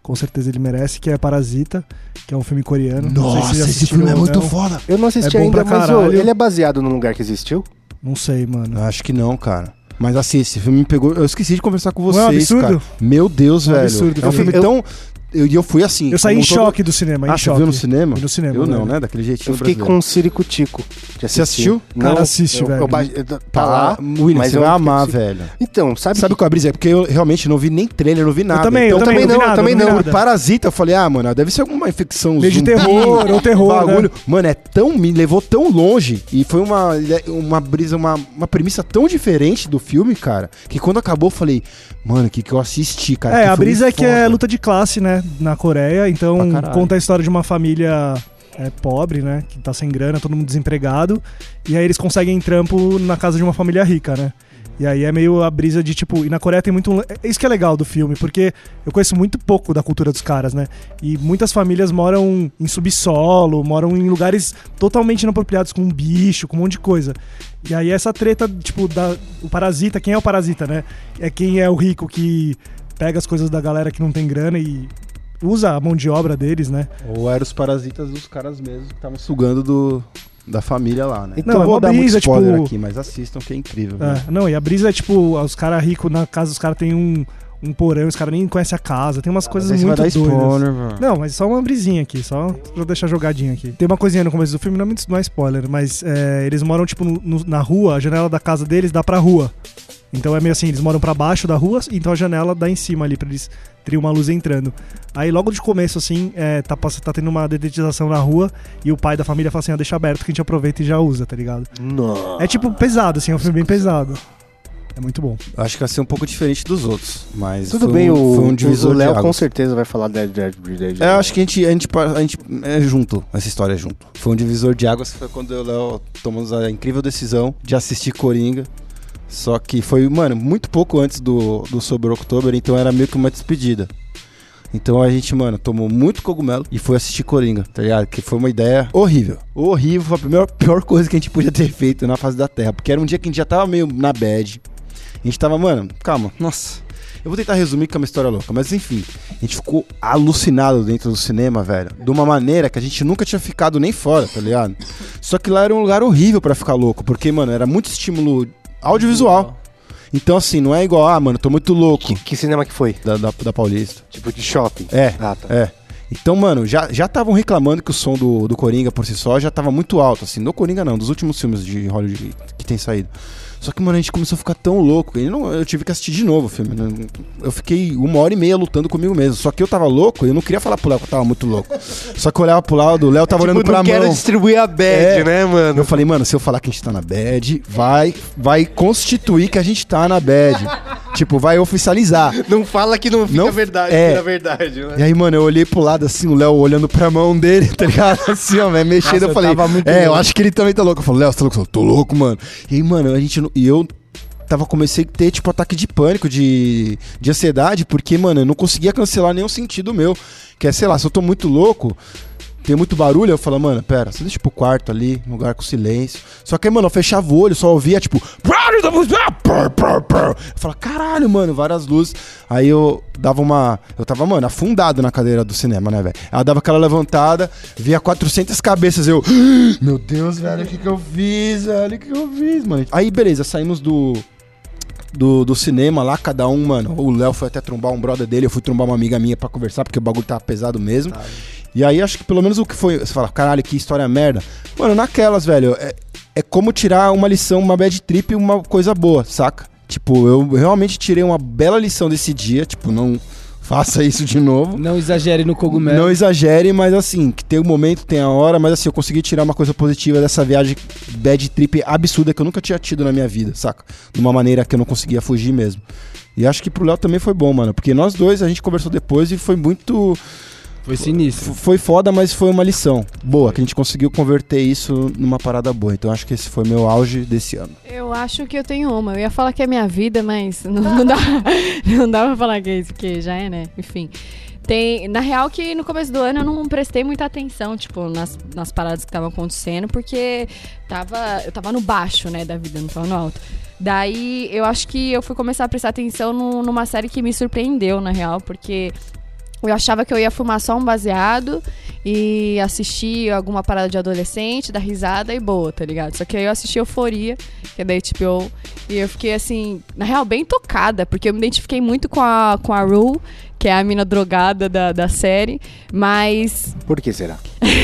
com certeza ele merece, que é Parasita, que é um filme coreano. Não sei se Nossa, vocês já esse assistiram filme é ou muito não. foda. Eu não assisti É bom ainda, pra mas ô, caralho. ele é baseado num lugar que existiu? Não sei, mano. Acho que não, cara. Mas assim, esse filme me pegou. Eu esqueci de conversar com Não é vocês, um absurdo? cara. Meu Deus, É um velho. absurdo, é um velho. filme Eu- tão. Eu, e eu fui assim. Eu saí como em todo- choque do cinema, Ah, em você choque. viu no cinema? Vi no cinema, Eu não, velho. né? Daquele jeitinho Eu fiquei brasileiro. com um ciricutico. de Você assistiu? Cara, Não, assiste, eu- velho. eu ba- eu- Tá lá, William, mas você eu vai não amar, fiquei- velho. Então, sabe, Sabe que... qual é a brisa? É porque eu realmente não vi nem trailer, não vi nada. também, eu então, também não vi vi nada, também não vi não. nada. Parasita, eu falei, ah, mano, deve ser alguma infecção Meio de zumbi, terror, ou terror, bagulho. né? Mano, é tão, me levou tão longe e foi uma, uma brisa, uma, uma premissa tão diferente do filme, cara, que quando acabou eu falei, mano, o que que eu assisti, cara? É, que a filme brisa é que é foda. luta de classe, né, na Coreia, então Pra caralho. conta a história de uma família é, pobre, né, que tá sem grana, todo mundo desempregado, e aí eles conseguem trampo na casa de uma família rica, né. E aí é meio a brisa de, tipo, e na Coreia tem muito... É isso que é legal do filme, porque eu conheço muito pouco da cultura dos caras, né? E muitas famílias moram em subsolo, moram em lugares totalmente inapropriados, com bicho, com um monte de coisa. E aí essa treta, tipo, da, o parasita, quem é o parasita, né? É quem é o rico que pega as coisas da galera que não tem grana e usa a mão de obra deles, né? Ou eram os parasitas dos caras mesmo que estavam sugando do, da família lá, né? Não, é eu vou uma dar muito brisa, spoiler tipo- aqui, mas assistam que é incrível. velho. É, não, e a brisa é tipo, os caras ricos na casa, os caras têm um, um porão, os caras nem conhecem a casa, tem umas coisas Mas aí muito você vai dar doidas. spoiler, velho. Não, mas só uma brisinha aqui, só pra deixar jogadinho aqui. Tem uma coisinha no começo do filme, não é, muito, não é spoiler, mas é, eles moram, tipo, no- no- na rua, a janela da casa deles dá pra rua. Então é meio assim, eles moram pra baixo da rua, então a janela dá em cima ali, pra eles terem uma luz entrando. Aí logo de começo, assim, é, tá, pass- tá tendo uma dedetização na rua, e o pai da família fala assim, ah, deixa aberto que a gente aproveita e já usa, tá ligado? Não. É tipo pesado, assim, é um filme bem pesado. É muito bom. Acho que vai ser um pouco diferente dos outros, mas Tudo foi bem, um, o, foi um divisor o Léo de com águas. certeza vai falar Dead Dead Dead. É, eu acho que a gente, a gente, a gente é junto, essa história é junto. Foi um divisor de águas, foi quando eu e o Léo tomamos a incrível decisão de assistir Coringa. Só que foi, mano, muito pouco antes do, do Sober October, então era meio que uma despedida. Então a gente, mano, tomou muito cogumelo e foi assistir Coringa, tá ligado? Que foi uma ideia horrível. Horrível, foi a primeira, pior coisa que a gente podia ter feito na face da Terra. Porque era um dia que a gente já tava meio na bad. A gente tava, mano, calma, nossa. Eu vou tentar resumir que é uma história louca, mas enfim. A gente ficou alucinado dentro do cinema, velho. De uma maneira que a gente nunca tinha ficado nem fora, tá ligado? Só que lá era um lugar horrível pra ficar louco. Porque, mano, era muito estímulo audiovisual. Então, assim, não é igual, ah, mano, tô muito louco. Que, que cinema que foi? Da, da, da Paulista. Tipo de shopping? É, Ah, tá. é. Então, mano, já estavam reclamando que o som do, do Coringa por si só já tava muito alto, assim. No Coringa não, dos últimos filmes de Hollywood que, que tem saído. Só que, mano, a gente começou a ficar tão louco. Eu, não, eu tive que assistir de novo o filme. Né? Eu fiquei uma hora e meia lutando comigo mesmo. Só que eu tava louco e eu não queria falar pro Léo que eu tava muito louco. Só que eu olhava pro lado, o Léo tava olhando Tipo, pra não quero mão. distribuir a bad, É. né, mano? Eu falei, mano, se eu falar que a gente tá na bad, vai, vai constituir que a gente tá na bad. Tipo, vai oficializar. Não fala que não fica Não- verdade, é. vira verdade, né? E aí, mano, eu olhei pro lado assim, o Léo olhando pra mão dele, tá ligado? Assim, ó, velho, mexendo. Nossa, eu eu falei, tava muito é, eu louco. acho que ele também tá louco. Eu falei, Léo, você tá louco? Eu falei, tô louco, mano. E aí, mano, a gente não. E eu tava, comecei a ter, tipo, ataque de pânico, de, de ansiedade, porque, mano, eu não conseguia cancelar nenhum sentido meu. Que é, sei lá, se eu tô muito louco. Tem muito barulho, eu falo, mano, pera, você deixa pro quarto ali, um lugar com silêncio. Só que aí, mano, eu fechava o olho, só ouvia, tipo... Eu falava, caralho, mano, várias luzes. Aí eu dava uma... Eu tava, mano, afundado na cadeira do cinema, né, velho? Ela dava aquela levantada, via quatrocentas cabeças, eu... Meu Deus, velho, o que que eu fiz, velho? O que que eu fiz, mano? Aí, beleza, saímos do... Do, do cinema lá, cada um, mano. O Léo foi até trombar um brother dele, eu fui trombar uma amiga minha pra conversar, porque o bagulho tava pesado mesmo. E aí acho que pelo menos o que foi. Você fala, caralho, que história merda. Mano, naquelas, velho, é, é como tirar uma lição, uma bad trip e uma coisa boa, saca? Tipo, eu realmente tirei uma bela lição desse dia, tipo, não faça isso de novo. Não exagere no cogumelo. Não exagere, mas assim, que tem o momento, tem a hora, mas assim, eu consegui tirar uma coisa positiva dessa viagem bad trip absurda que eu nunca tinha tido na minha vida, saca? De uma maneira que eu não conseguia fugir mesmo. E acho que pro Léo também foi bom, mano, porque nós dois, a gente conversou depois e foi muito... Foi sinistro. F- Foi foda, mas foi uma lição boa, que a gente conseguiu converter isso numa parada boa. Então acho que esse foi meu auge desse ano. Eu acho que eu tenho uma. Eu ia falar que é minha vida, mas não, não dá, não dá pra falar que é isso, porque já é, né? Enfim. Tem, na real que no começo do ano eu não prestei muita atenção, tipo, nas, nas paradas que estavam acontecendo, porque tava, eu tava no baixo, né, da vida, não tava no alto. Daí eu acho que eu fui começar a prestar atenção no, numa série que me surpreendeu, na real, porque Eu achava que eu ia fumar só um baseado e assistir alguma parada de adolescente, dar risada e boa, tá ligado? Só que aí eu assisti Euforia, que é da H B O, e eu fiquei, assim, na real, bem tocada, porque eu me identifiquei muito com a, com a Rue, que é a mina drogada da, da série, mas... Por que será?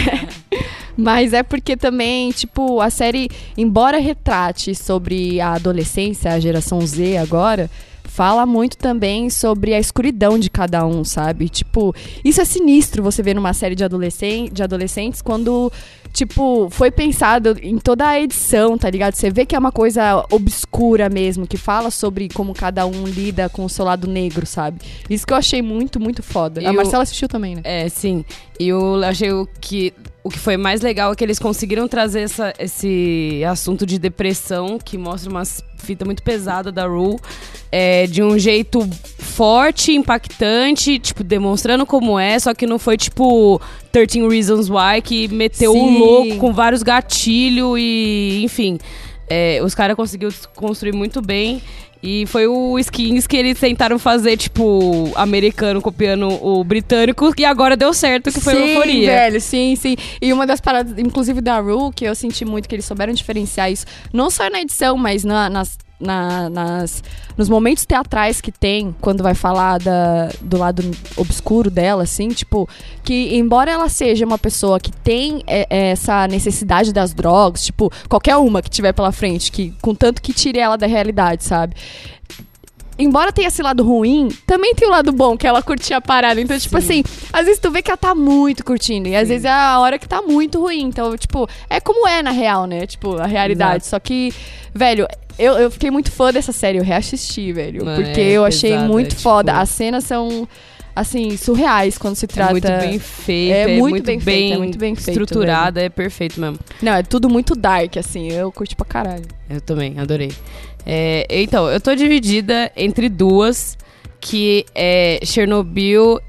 Mas é porque também, tipo, a série, embora retrate sobre a adolescência, a geração Z agora, fala muito também sobre a escuridão de cada um, sabe? Tipo, isso é sinistro você ver numa série de, adolescen- de adolescentes quando, tipo, foi pensado em toda a edição, tá ligado? Você vê que é uma coisa obscura mesmo, que fala sobre como cada um lida com o seu lado negro, sabe? Isso que eu achei muito, muito foda. A Eu- Marcela assistiu também, né? É, sim. E eu achei o que, o que foi mais legal é que eles conseguiram trazer essa, esse assunto de depressão, que mostra uma fita muito pesada da Rue, é, de um jeito forte, impactante, tipo, demonstrando como é, só que não foi tipo thirteen Reasons Why, que meteu Sim. o louco com vários gatilhos e, enfim. É, os caras conseguiram construir muito bem. E foi o Skins que eles tentaram fazer, tipo, americano copiando o britânico, e agora deu certo, que foi sim, Euforia. velho, sim, sim. E uma das paradas, inclusive da Rue, que eu senti muito que eles souberam diferenciar isso, não só na edição, mas na, nas, na, nas, nos momentos teatrais que tem, quando vai falar da, do lado obscuro dela, assim, tipo, que embora ela seja uma pessoa que tem é, é, essa necessidade das drogas, tipo, qualquer uma que tiver pela frente, que contanto que tire ela da realidade, sabe? Embora tenha esse lado ruim, também tem o lado bom, que ela curtia a parada. Então, tipo assim, às vezes tu vê que ela tá muito curtindo. E às vezes é a hora que tá muito ruim. Então, tipo, é como é na real, né? Tipo, a realidade. Só que, velho, eu, eu fiquei muito fã dessa série. Eu reassisti, velho. Mano, porque é eu achei pesado, muito é, tipo- foda. As cenas são, assim, surreais quando se trata... É muito bem feita, É é muito muito, bem bem, feito, é muito bem feito, estruturada, é perfeito mesmo. Não, é tudo muito dark, assim. Eu curti pra caralho. Eu também, adorei. É, então, eu tô dividida entre duas, que é Chernobyl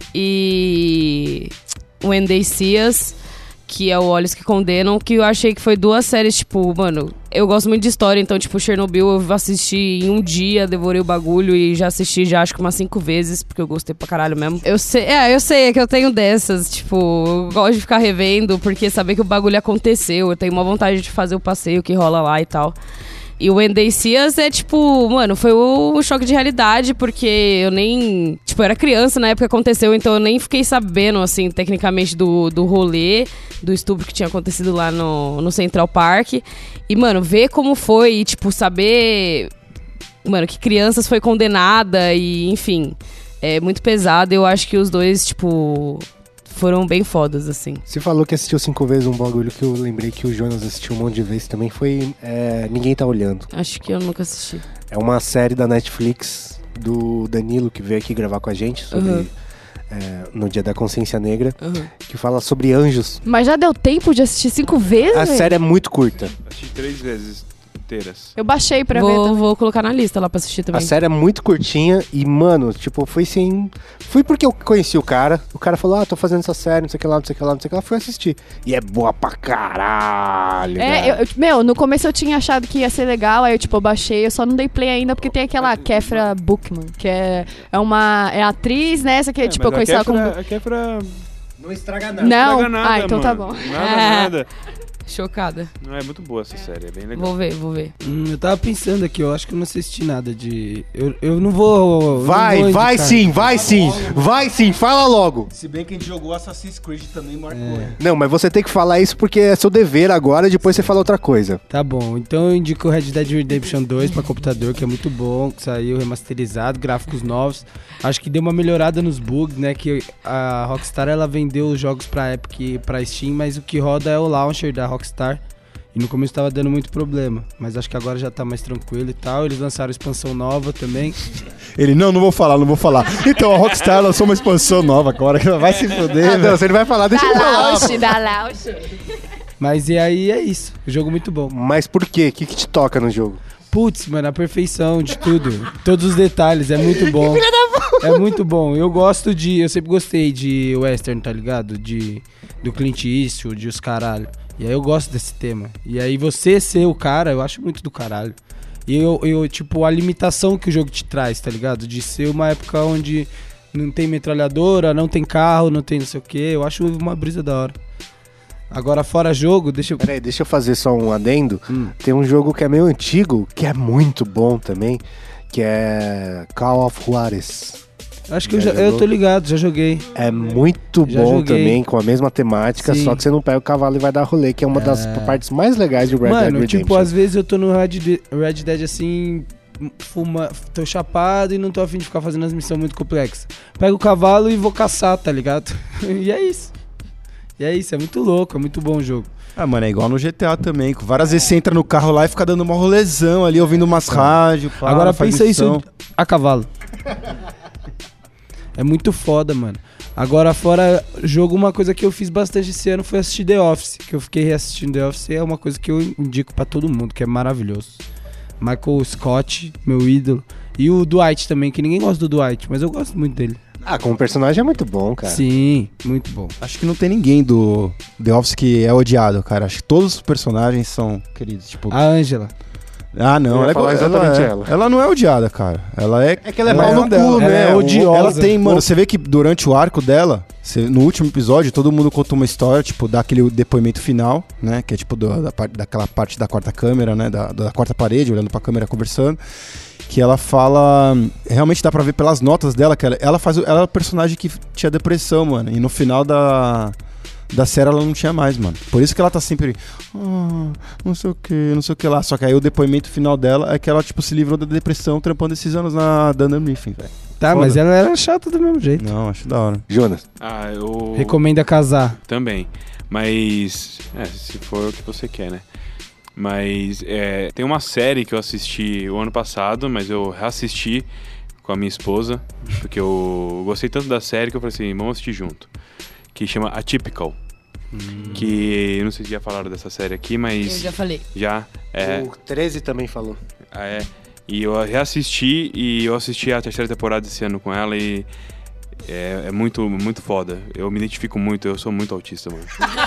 e When They See Us, que é o Olhos que Condenam, que eu achei que foi duas séries, tipo, mano, eu gosto muito de história, então, tipo, Chernobyl eu assisti em um dia, devorei o bagulho e já assisti já acho que umas cinco vezes, porque eu gostei pra caralho mesmo. Eu sei, é, eu sei, é que eu tenho dessas, tipo, eu gosto de ficar revendo, porque saber que o bagulho aconteceu, eu tenho uma vontade de fazer o passeio que rola lá e tal. E o When They See Us é tipo, mano, foi o choque de realidade, porque eu nem. Tipo, eu era criança na época que aconteceu, então eu nem fiquei sabendo, assim, tecnicamente do, do rolê, do estupro que tinha acontecido lá no, no Central Park. E, mano, ver como foi, e, tipo, saber. Mano, que crianças foi condenada e, enfim. É muito pesado. Eu acho que os dois, tipo. Foram bem fodas, assim. Você falou que assistiu cinco vezes um bagulho que eu lembrei que o Jonas assistiu um monte de vezes também. Foi é, Ninguém Tá Olhando. Acho que eu nunca assisti. É uma série da Netflix do Danilo, que veio aqui gravar com a gente sobre, Uhum. é, no Dia da Consciência Negra, Uhum. que fala sobre anjos. Mas já deu tempo de assistir cinco vezes, A velho? série é muito curta. Assisti três vezes inteiras. Eu baixei pra ver Vou, também. vou colocar na lista lá pra assistir A também. série é muito curtinha e, mano, tipo, foi sem... Fui porque eu conheci o cara. O cara falou, ah, tô fazendo essa série, não sei o que lá, não sei o que lá, não sei o que lá. Fui assistir. E é boa pra caralho, É, cara. eu, eu- meu, no começo eu tinha achado que ia ser legal, aí eu, tipo, eu baixei, eu só não dei play ainda porque tem aquela Kefra Bookman, que é, é uma é atriz, né? Essa que, É, tipo, eu mas conheci a ela como... Kéfera- A Kéfera Não estraga não Não? estraga nada, Ah, então tá mano. bom. Nada, É. nada. Chocada. Não, é muito boa essa série, é bem legal. Vou ver, vou ver. Hum, eu tava pensando aqui, eu acho que eu não assisti nada de. Eu, eu não vou. eu Vai, não vou vai indicar. sim, vai sim. Vai sim, fala logo. Se bem que a gente jogou Assassin's Creed também marcou. hein? Não, mas você tem que falar isso porque é seu dever agora, depois você fala outra coisa. Tá bom, então eu indico o Red Dead Redemption dois pra computador, que é muito bom, que saiu remasterizado, gráficos novos. Acho que deu uma melhorada nos bugs, né? Que a Rockstar ela vendeu os jogos pra Epic e pra Steam, mas o que roda é o launcher da Rockstar. E no começo tava dando muito problema, mas acho que agora já tá mais tranquilo e tal. Eles lançaram expansão nova também. Ele, não, não vou falar, não vou falar. Então, a Rockstar lançou uma expansão nova agora, que ela vai se foder, Ah, não, velho. você não vai falar, deixa eu Da falar. Lausch, da Lausch. Mas e aí é isso, o jogo muito bom. Mas por quê? O que, que te toca no jogo? Putz, mano, a perfeição de tudo. Todos os detalhes, é muito bom. É muito bom. Eu gosto de. Eu sempre gostei de western, tá ligado? De, do Clint Eastwood, de os caralho. E aí eu gosto desse tema. E aí você ser o cara, eu acho muito do caralho. E eu, eu, tipo, a limitação que o jogo te traz, tá ligado? De ser uma época onde Não tem metralhadora, não tem carro, não tem não sei o que. Eu acho uma brisa da hora. Agora, fora jogo, deixa eu... Peraí, deixa eu fazer só um adendo. Hum. Tem um jogo que é meio antigo, que é muito bom também, que é Call of Juarez. Acho que eu, Já já, eu jogou? tô ligado, já joguei. É muito Já bom joguei. também, com a mesma temática, Sim. só que você não pega o cavalo e vai dar rolê, que é uma das partes mais legais de Red Dead Mano, Redemption. tipo, às vezes eu tô no Red, De- Red Dead assim, fuma, tô chapado e não tô afim de ficar fazendo as missões muito complexas. Pego o cavalo e vou caçar, tá ligado? E é isso. E é isso, é muito louco, é muito bom o jogo. Ah, mano, é igual no G T A também. que Várias vezes você entra no carro lá e fica dando uma rolezão ali, ouvindo umas rádios. pá, Agora faz pensa missão. isso a cavalo. É muito foda, mano. Agora, fora jogo, uma coisa que eu fiz bastante esse ano foi assistir The Office. Que eu fiquei reassistindo The Office, é uma coisa que eu indico pra todo mundo, que é maravilhoso. Michael Scott, meu ídolo. E o Dwight também, que ninguém gosta do Dwight, mas eu gosto muito dele. Ah, como personagem é muito bom, cara. Sim, muito bom. Acho que não tem ninguém do The Office que é odiado, cara. Acho que todos os personagens são queridos. Tipo, A Ângela. ah, não. Eu ia Ela, é, falar ela, exatamente é- ela. ela não é odiada, cara. Ela é. É que ela é ela pau é no dela. cu, Ela né? é O- odiosa. Ela tem, mano, você vê que durante o arco dela, você- no último episódio, todo mundo conta uma história, tipo, dá aquele depoimento final, né? Que é tipo do- da, parte- daquela parte da quarta câmera, né? Da, da quarta parede, olhando pra câmera conversando. Que ela fala. Realmente dá pra ver pelas notas dela que ela, ela faz. o- Ela é o personagem que tinha depressão, mano. E no final da. Da série ela não tinha mais, mano. Por isso que ela tá sempre. Ah, não sei o que, não sei o que lá. Só que aí o depoimento final dela é que ela, tipo, se livrou da depressão trampando esses anos na Dunder Mifflin, velho. Tá, Foda. mas ela era chata do mesmo jeito. Não, acho da hora. Jonas. Ah, eu... Recomenda casar. Também. Mas, é, se for o que você quer, né? Mas é, tem uma série que eu assisti o ano passado, mas eu reassisti com a minha esposa, porque eu gostei tanto da série que eu falei assim, vamos assistir junto. Que chama Atypical. Que, eu não sei se já falaram dessa série aqui, Eu mas já falei. já é... O treze também falou. Ah, é. E eu reassisti e eu assisti a terceira temporada esse ano com ela e é, é muito, muito foda. Eu me identifico muito, eu sou muito autista, mano.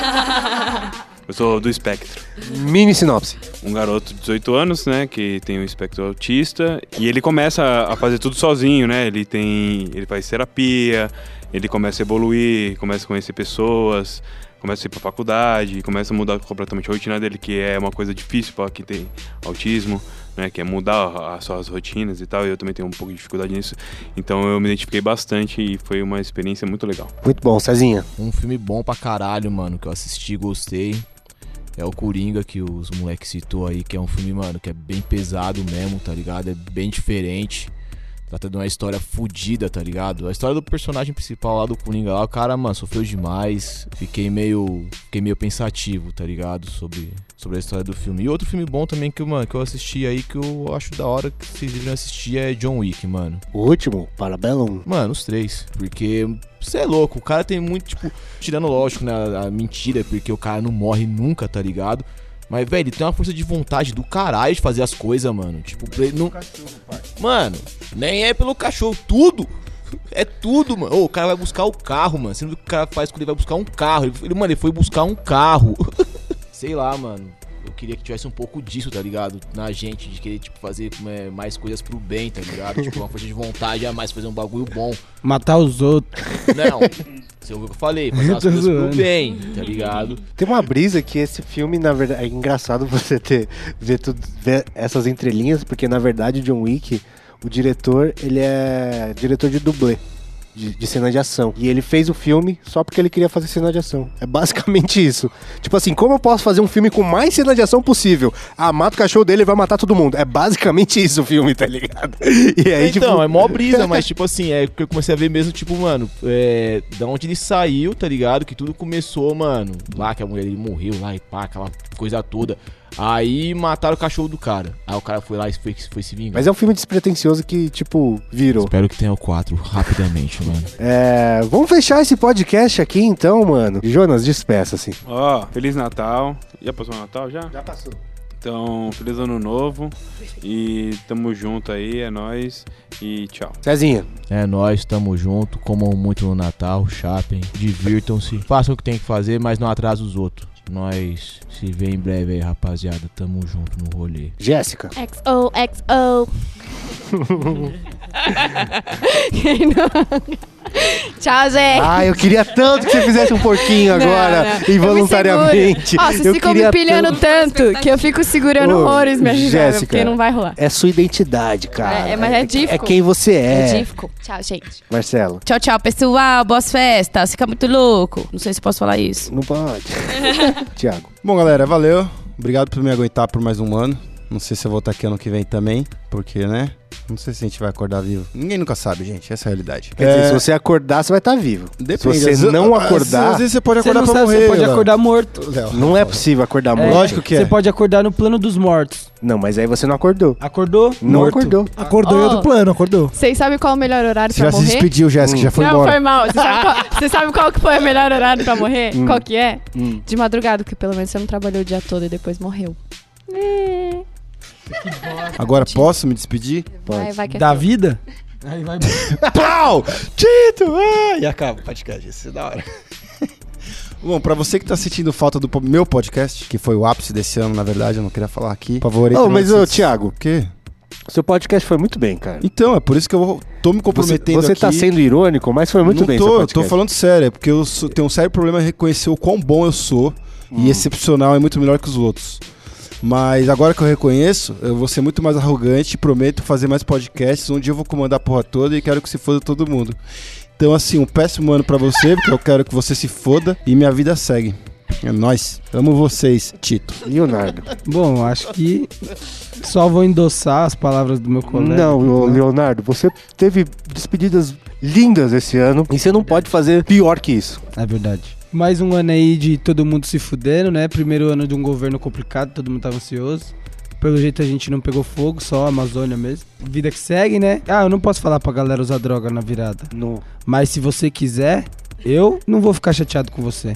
Eu sou do espectro. Mini sinopse. Um garoto de dezoito anos, né, que tem um espectro autista e ele começa a fazer tudo sozinho, né? Ele tem, ele faz terapia, ele começa a evoluir, começa a conhecer pessoas, começa a ir pra faculdade, começa a mudar completamente a rotina dele, que é uma coisa difícil para quem tem autismo, né, que é mudar as suas rotinas e tal, e eu também tenho um pouco de dificuldade nisso. Então eu me identifiquei bastante e foi uma experiência muito legal. Muito bom, Cezinha. Um filme bom pra caralho, mano, que eu assisti, gostei. É o Coringa, que os moleques citou aí, que é um filme, mano, que é bem pesado mesmo, tá ligado? É bem diferente. Trata de uma história fodida, tá ligado? A história do personagem principal lá do Coringa lá, o cara, mano, sofreu demais. Fiquei meio, fiquei meio pensativo, tá ligado? Sobre, sobre a história do filme. E outro filme bom também que, mano, que eu assisti aí, que eu acho da hora que vocês deveriam assistir é John Wick, mano. O último, Parabellum. Mano, os três. Porque você é louco, o cara tem muito, tipo, tirando lógico, né, a mentira, porque o cara não morre nunca, tá ligado? Mas, velho, ele tem uma força de vontade do caralho de fazer as coisas, mano. Tipo, pra ele não... Mano, nem é pelo cachorro, tudo. É tudo, mano. Ô, o cara vai buscar o carro, mano. Você não viu o que o cara faz quando ele vai buscar um carro? Ele, mano, ele foi buscar um carro. Sei lá, mano. Eu queria que tivesse um pouco disso, tá ligado? Na gente, de querer, tipo, fazer é, mais coisas pro bem, tá ligado? Tipo, uma força de vontade a mais, fazer um bagulho bom. Matar os outros. Não, você ouviu o que eu falei, fazer as Tô coisas pro zoando. bem, tá ligado? Tem uma brisa que esse filme, na verdade, é engraçado você ter ver, tudo, ver essas entrelinhas, porque na verdade John Wick, o diretor, ele é diretor de dublê. De, de cena de ação. E ele fez o filme só porque ele queria fazer cena de ação. É basicamente isso. Tipo assim, como eu posso fazer um filme com mais cena de ação possível? Ah, mata o cachorro dele e vai matar todo mundo. É basicamente isso o filme, tá ligado? E aí, Então, tipo... é mó brisa, mas tipo assim, é que eu comecei a ver mesmo, tipo, mano, é, da onde ele saiu, tá ligado? Que tudo começou, mano, lá que a mulher dele morreu, lá e pá, aquela coisa toda. Aí mataram o cachorro do cara. Aí o cara foi lá e foi, foi se vingar. Mas é um filme despretensioso que, tipo, virou. Espero que tenha o quatro rapidamente, mano. É, vamos fechar esse podcast aqui então, mano. Jonas, despeça-se. Ó, Feliz Natal. Já passou o Natal já? Já passou. Então, Feliz Ano Novo. E tamo junto aí, é nóis. E tchau. Cezinha. É nóis, tamo junto, comam muito no Natal, chapem, divirtam-se, façam o que tem que fazer, mas não atrasem os outros. Nós se vê em breve aí, rapaziada. Tamo junto no rolê. Jéssica. X O X O. Quem não? Tchau, gente. Ah, eu queria tanto que você fizesse um porquinho agora, Não, não. involuntariamente. Ó, vocês Eu ficam me queria pilhando tanto que eu fico segurando Ô, horrores minha risada, Jéssica, porque não vai rolar. É sua identidade, cara. É, é, mas é dífico. É quem você É é. dífico. Tchau, gente. Marcelo, Tchau, tchau, pessoal. Boas festas. Fica muito louco. Não sei se posso falar isso. não pode. Tiago. Bom, galera, valeu. Obrigado por me aguentar por mais um ano. Não sei se eu vou estar aqui ano que vem também, porque, né? Não sei se a gente vai acordar vivo. Ninguém nunca sabe, gente. Essa é a realidade. Quer dizer, se você acordar, você vai estar vivo. Depende. Se Às você vezes- não às- acordar, Às vezes você pode Você acordar não pra sabe, morrer. você pode Léo. acordar morto. Léo. não é possível acordar morto. Lógico que Você é. pode acordar no plano dos mortos. Não, mas aí você não acordou. Acordou? Não Morto. acordou. Acordou Ó. e do plano, acordou. Vocês sabem qual é o melhor horário Você pra já se morrer? despediu, Jéssica, já foi não, embora. foi mal. Você sabe, qual, você sabe qual que foi o melhor horário pra morrer? Qual que é? Hum. De madrugada, porque pelo menos você não trabalhou o dia todo e depois morreu. É. Agora posso me despedir? Vai, vai que é Da teu. vida? Aí vai. Pau! Tito! Ah, e acaba o podcast, isso é da hora. Bom, pra você que tá sentindo falta do po- meu podcast, que foi o ápice desse ano, na verdade, eu não queria falar aqui. Por favor, Ô, entre mas, no- ô, Thiago, O quê? seu podcast foi muito bem, cara. Então, é por isso que eu vou, tô me Você, comprometendo você aqui. tá sendo irônico, mas foi muito não bem tô, seu eu podcast. tô falando sério, é porque eu sou- tenho um sério problema em reconhecer o quão bom eu sou e excepcional é muito melhor que os outros. Mas agora que eu reconheço, eu vou ser muito mais arrogante e prometo fazer mais podcasts. Um dia eu vou comandar a porra toda e quero que se foda todo mundo. Então, assim, um péssimo ano pra você, porque eu quero que você se foda e minha vida segue. É nóis. Amo vocês, Tito. Leonardo. Bom, acho que só vou endossar as palavras do meu colega. Não, ô, Leonardo, você teve despedidas lindas esse ano e você não pode fazer pior que isso. É verdade. Mais um ano aí de todo mundo se fudendo, né? Primeiro ano de um governo complicado, todo mundo tava ansioso. Pelo jeito a gente não pegou fogo, só a Amazônia mesmo. Vida que segue, né? Ah, eu não posso falar pra galera usar droga na virada. No... Mas se você quiser, eu não vou ficar chateado com você.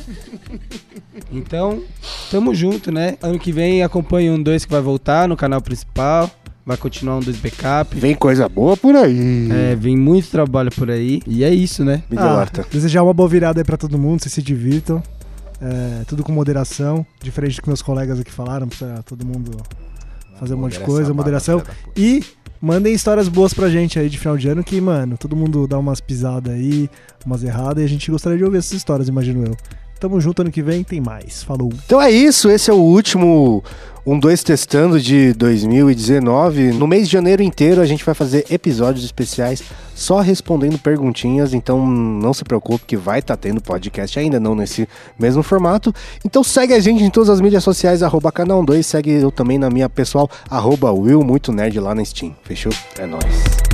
Então, tamo junto, né? Ano que vem acompanhe um dois que vai voltar no canal principal. Vai continuar um dois backup. Vem coisa boa por aí. É, vem muito trabalho por aí. E é isso, né? Me deu Ah, horta. desejar uma boa virada aí pra todo mundo, vocês se divirtam. É, tudo com moderação, diferente do que meus colegas aqui falaram, precisa todo mundo fazer um monte de coisa, moderação. E mandem histórias boas pra gente aí de final de ano, que, mano, todo mundo dá umas pisadas aí, umas erradas, e a gente gostaria de ouvir essas histórias, imagino eu. Tamo junto, ano que vem tem mais. Falou. Então é isso, esse é o último um dois Testando de dois mil e dezenove. No mês de janeiro inteiro a gente vai fazer episódios especiais só respondendo perguntinhas, então não se preocupe que vai estar tendo podcast, ainda não nesse mesmo formato. Então segue a gente em todas as mídias sociais, arroba canal dois, segue eu também na minha pessoal, arroba Will Muito Nerd lá na Steam. Fechou? É nóis.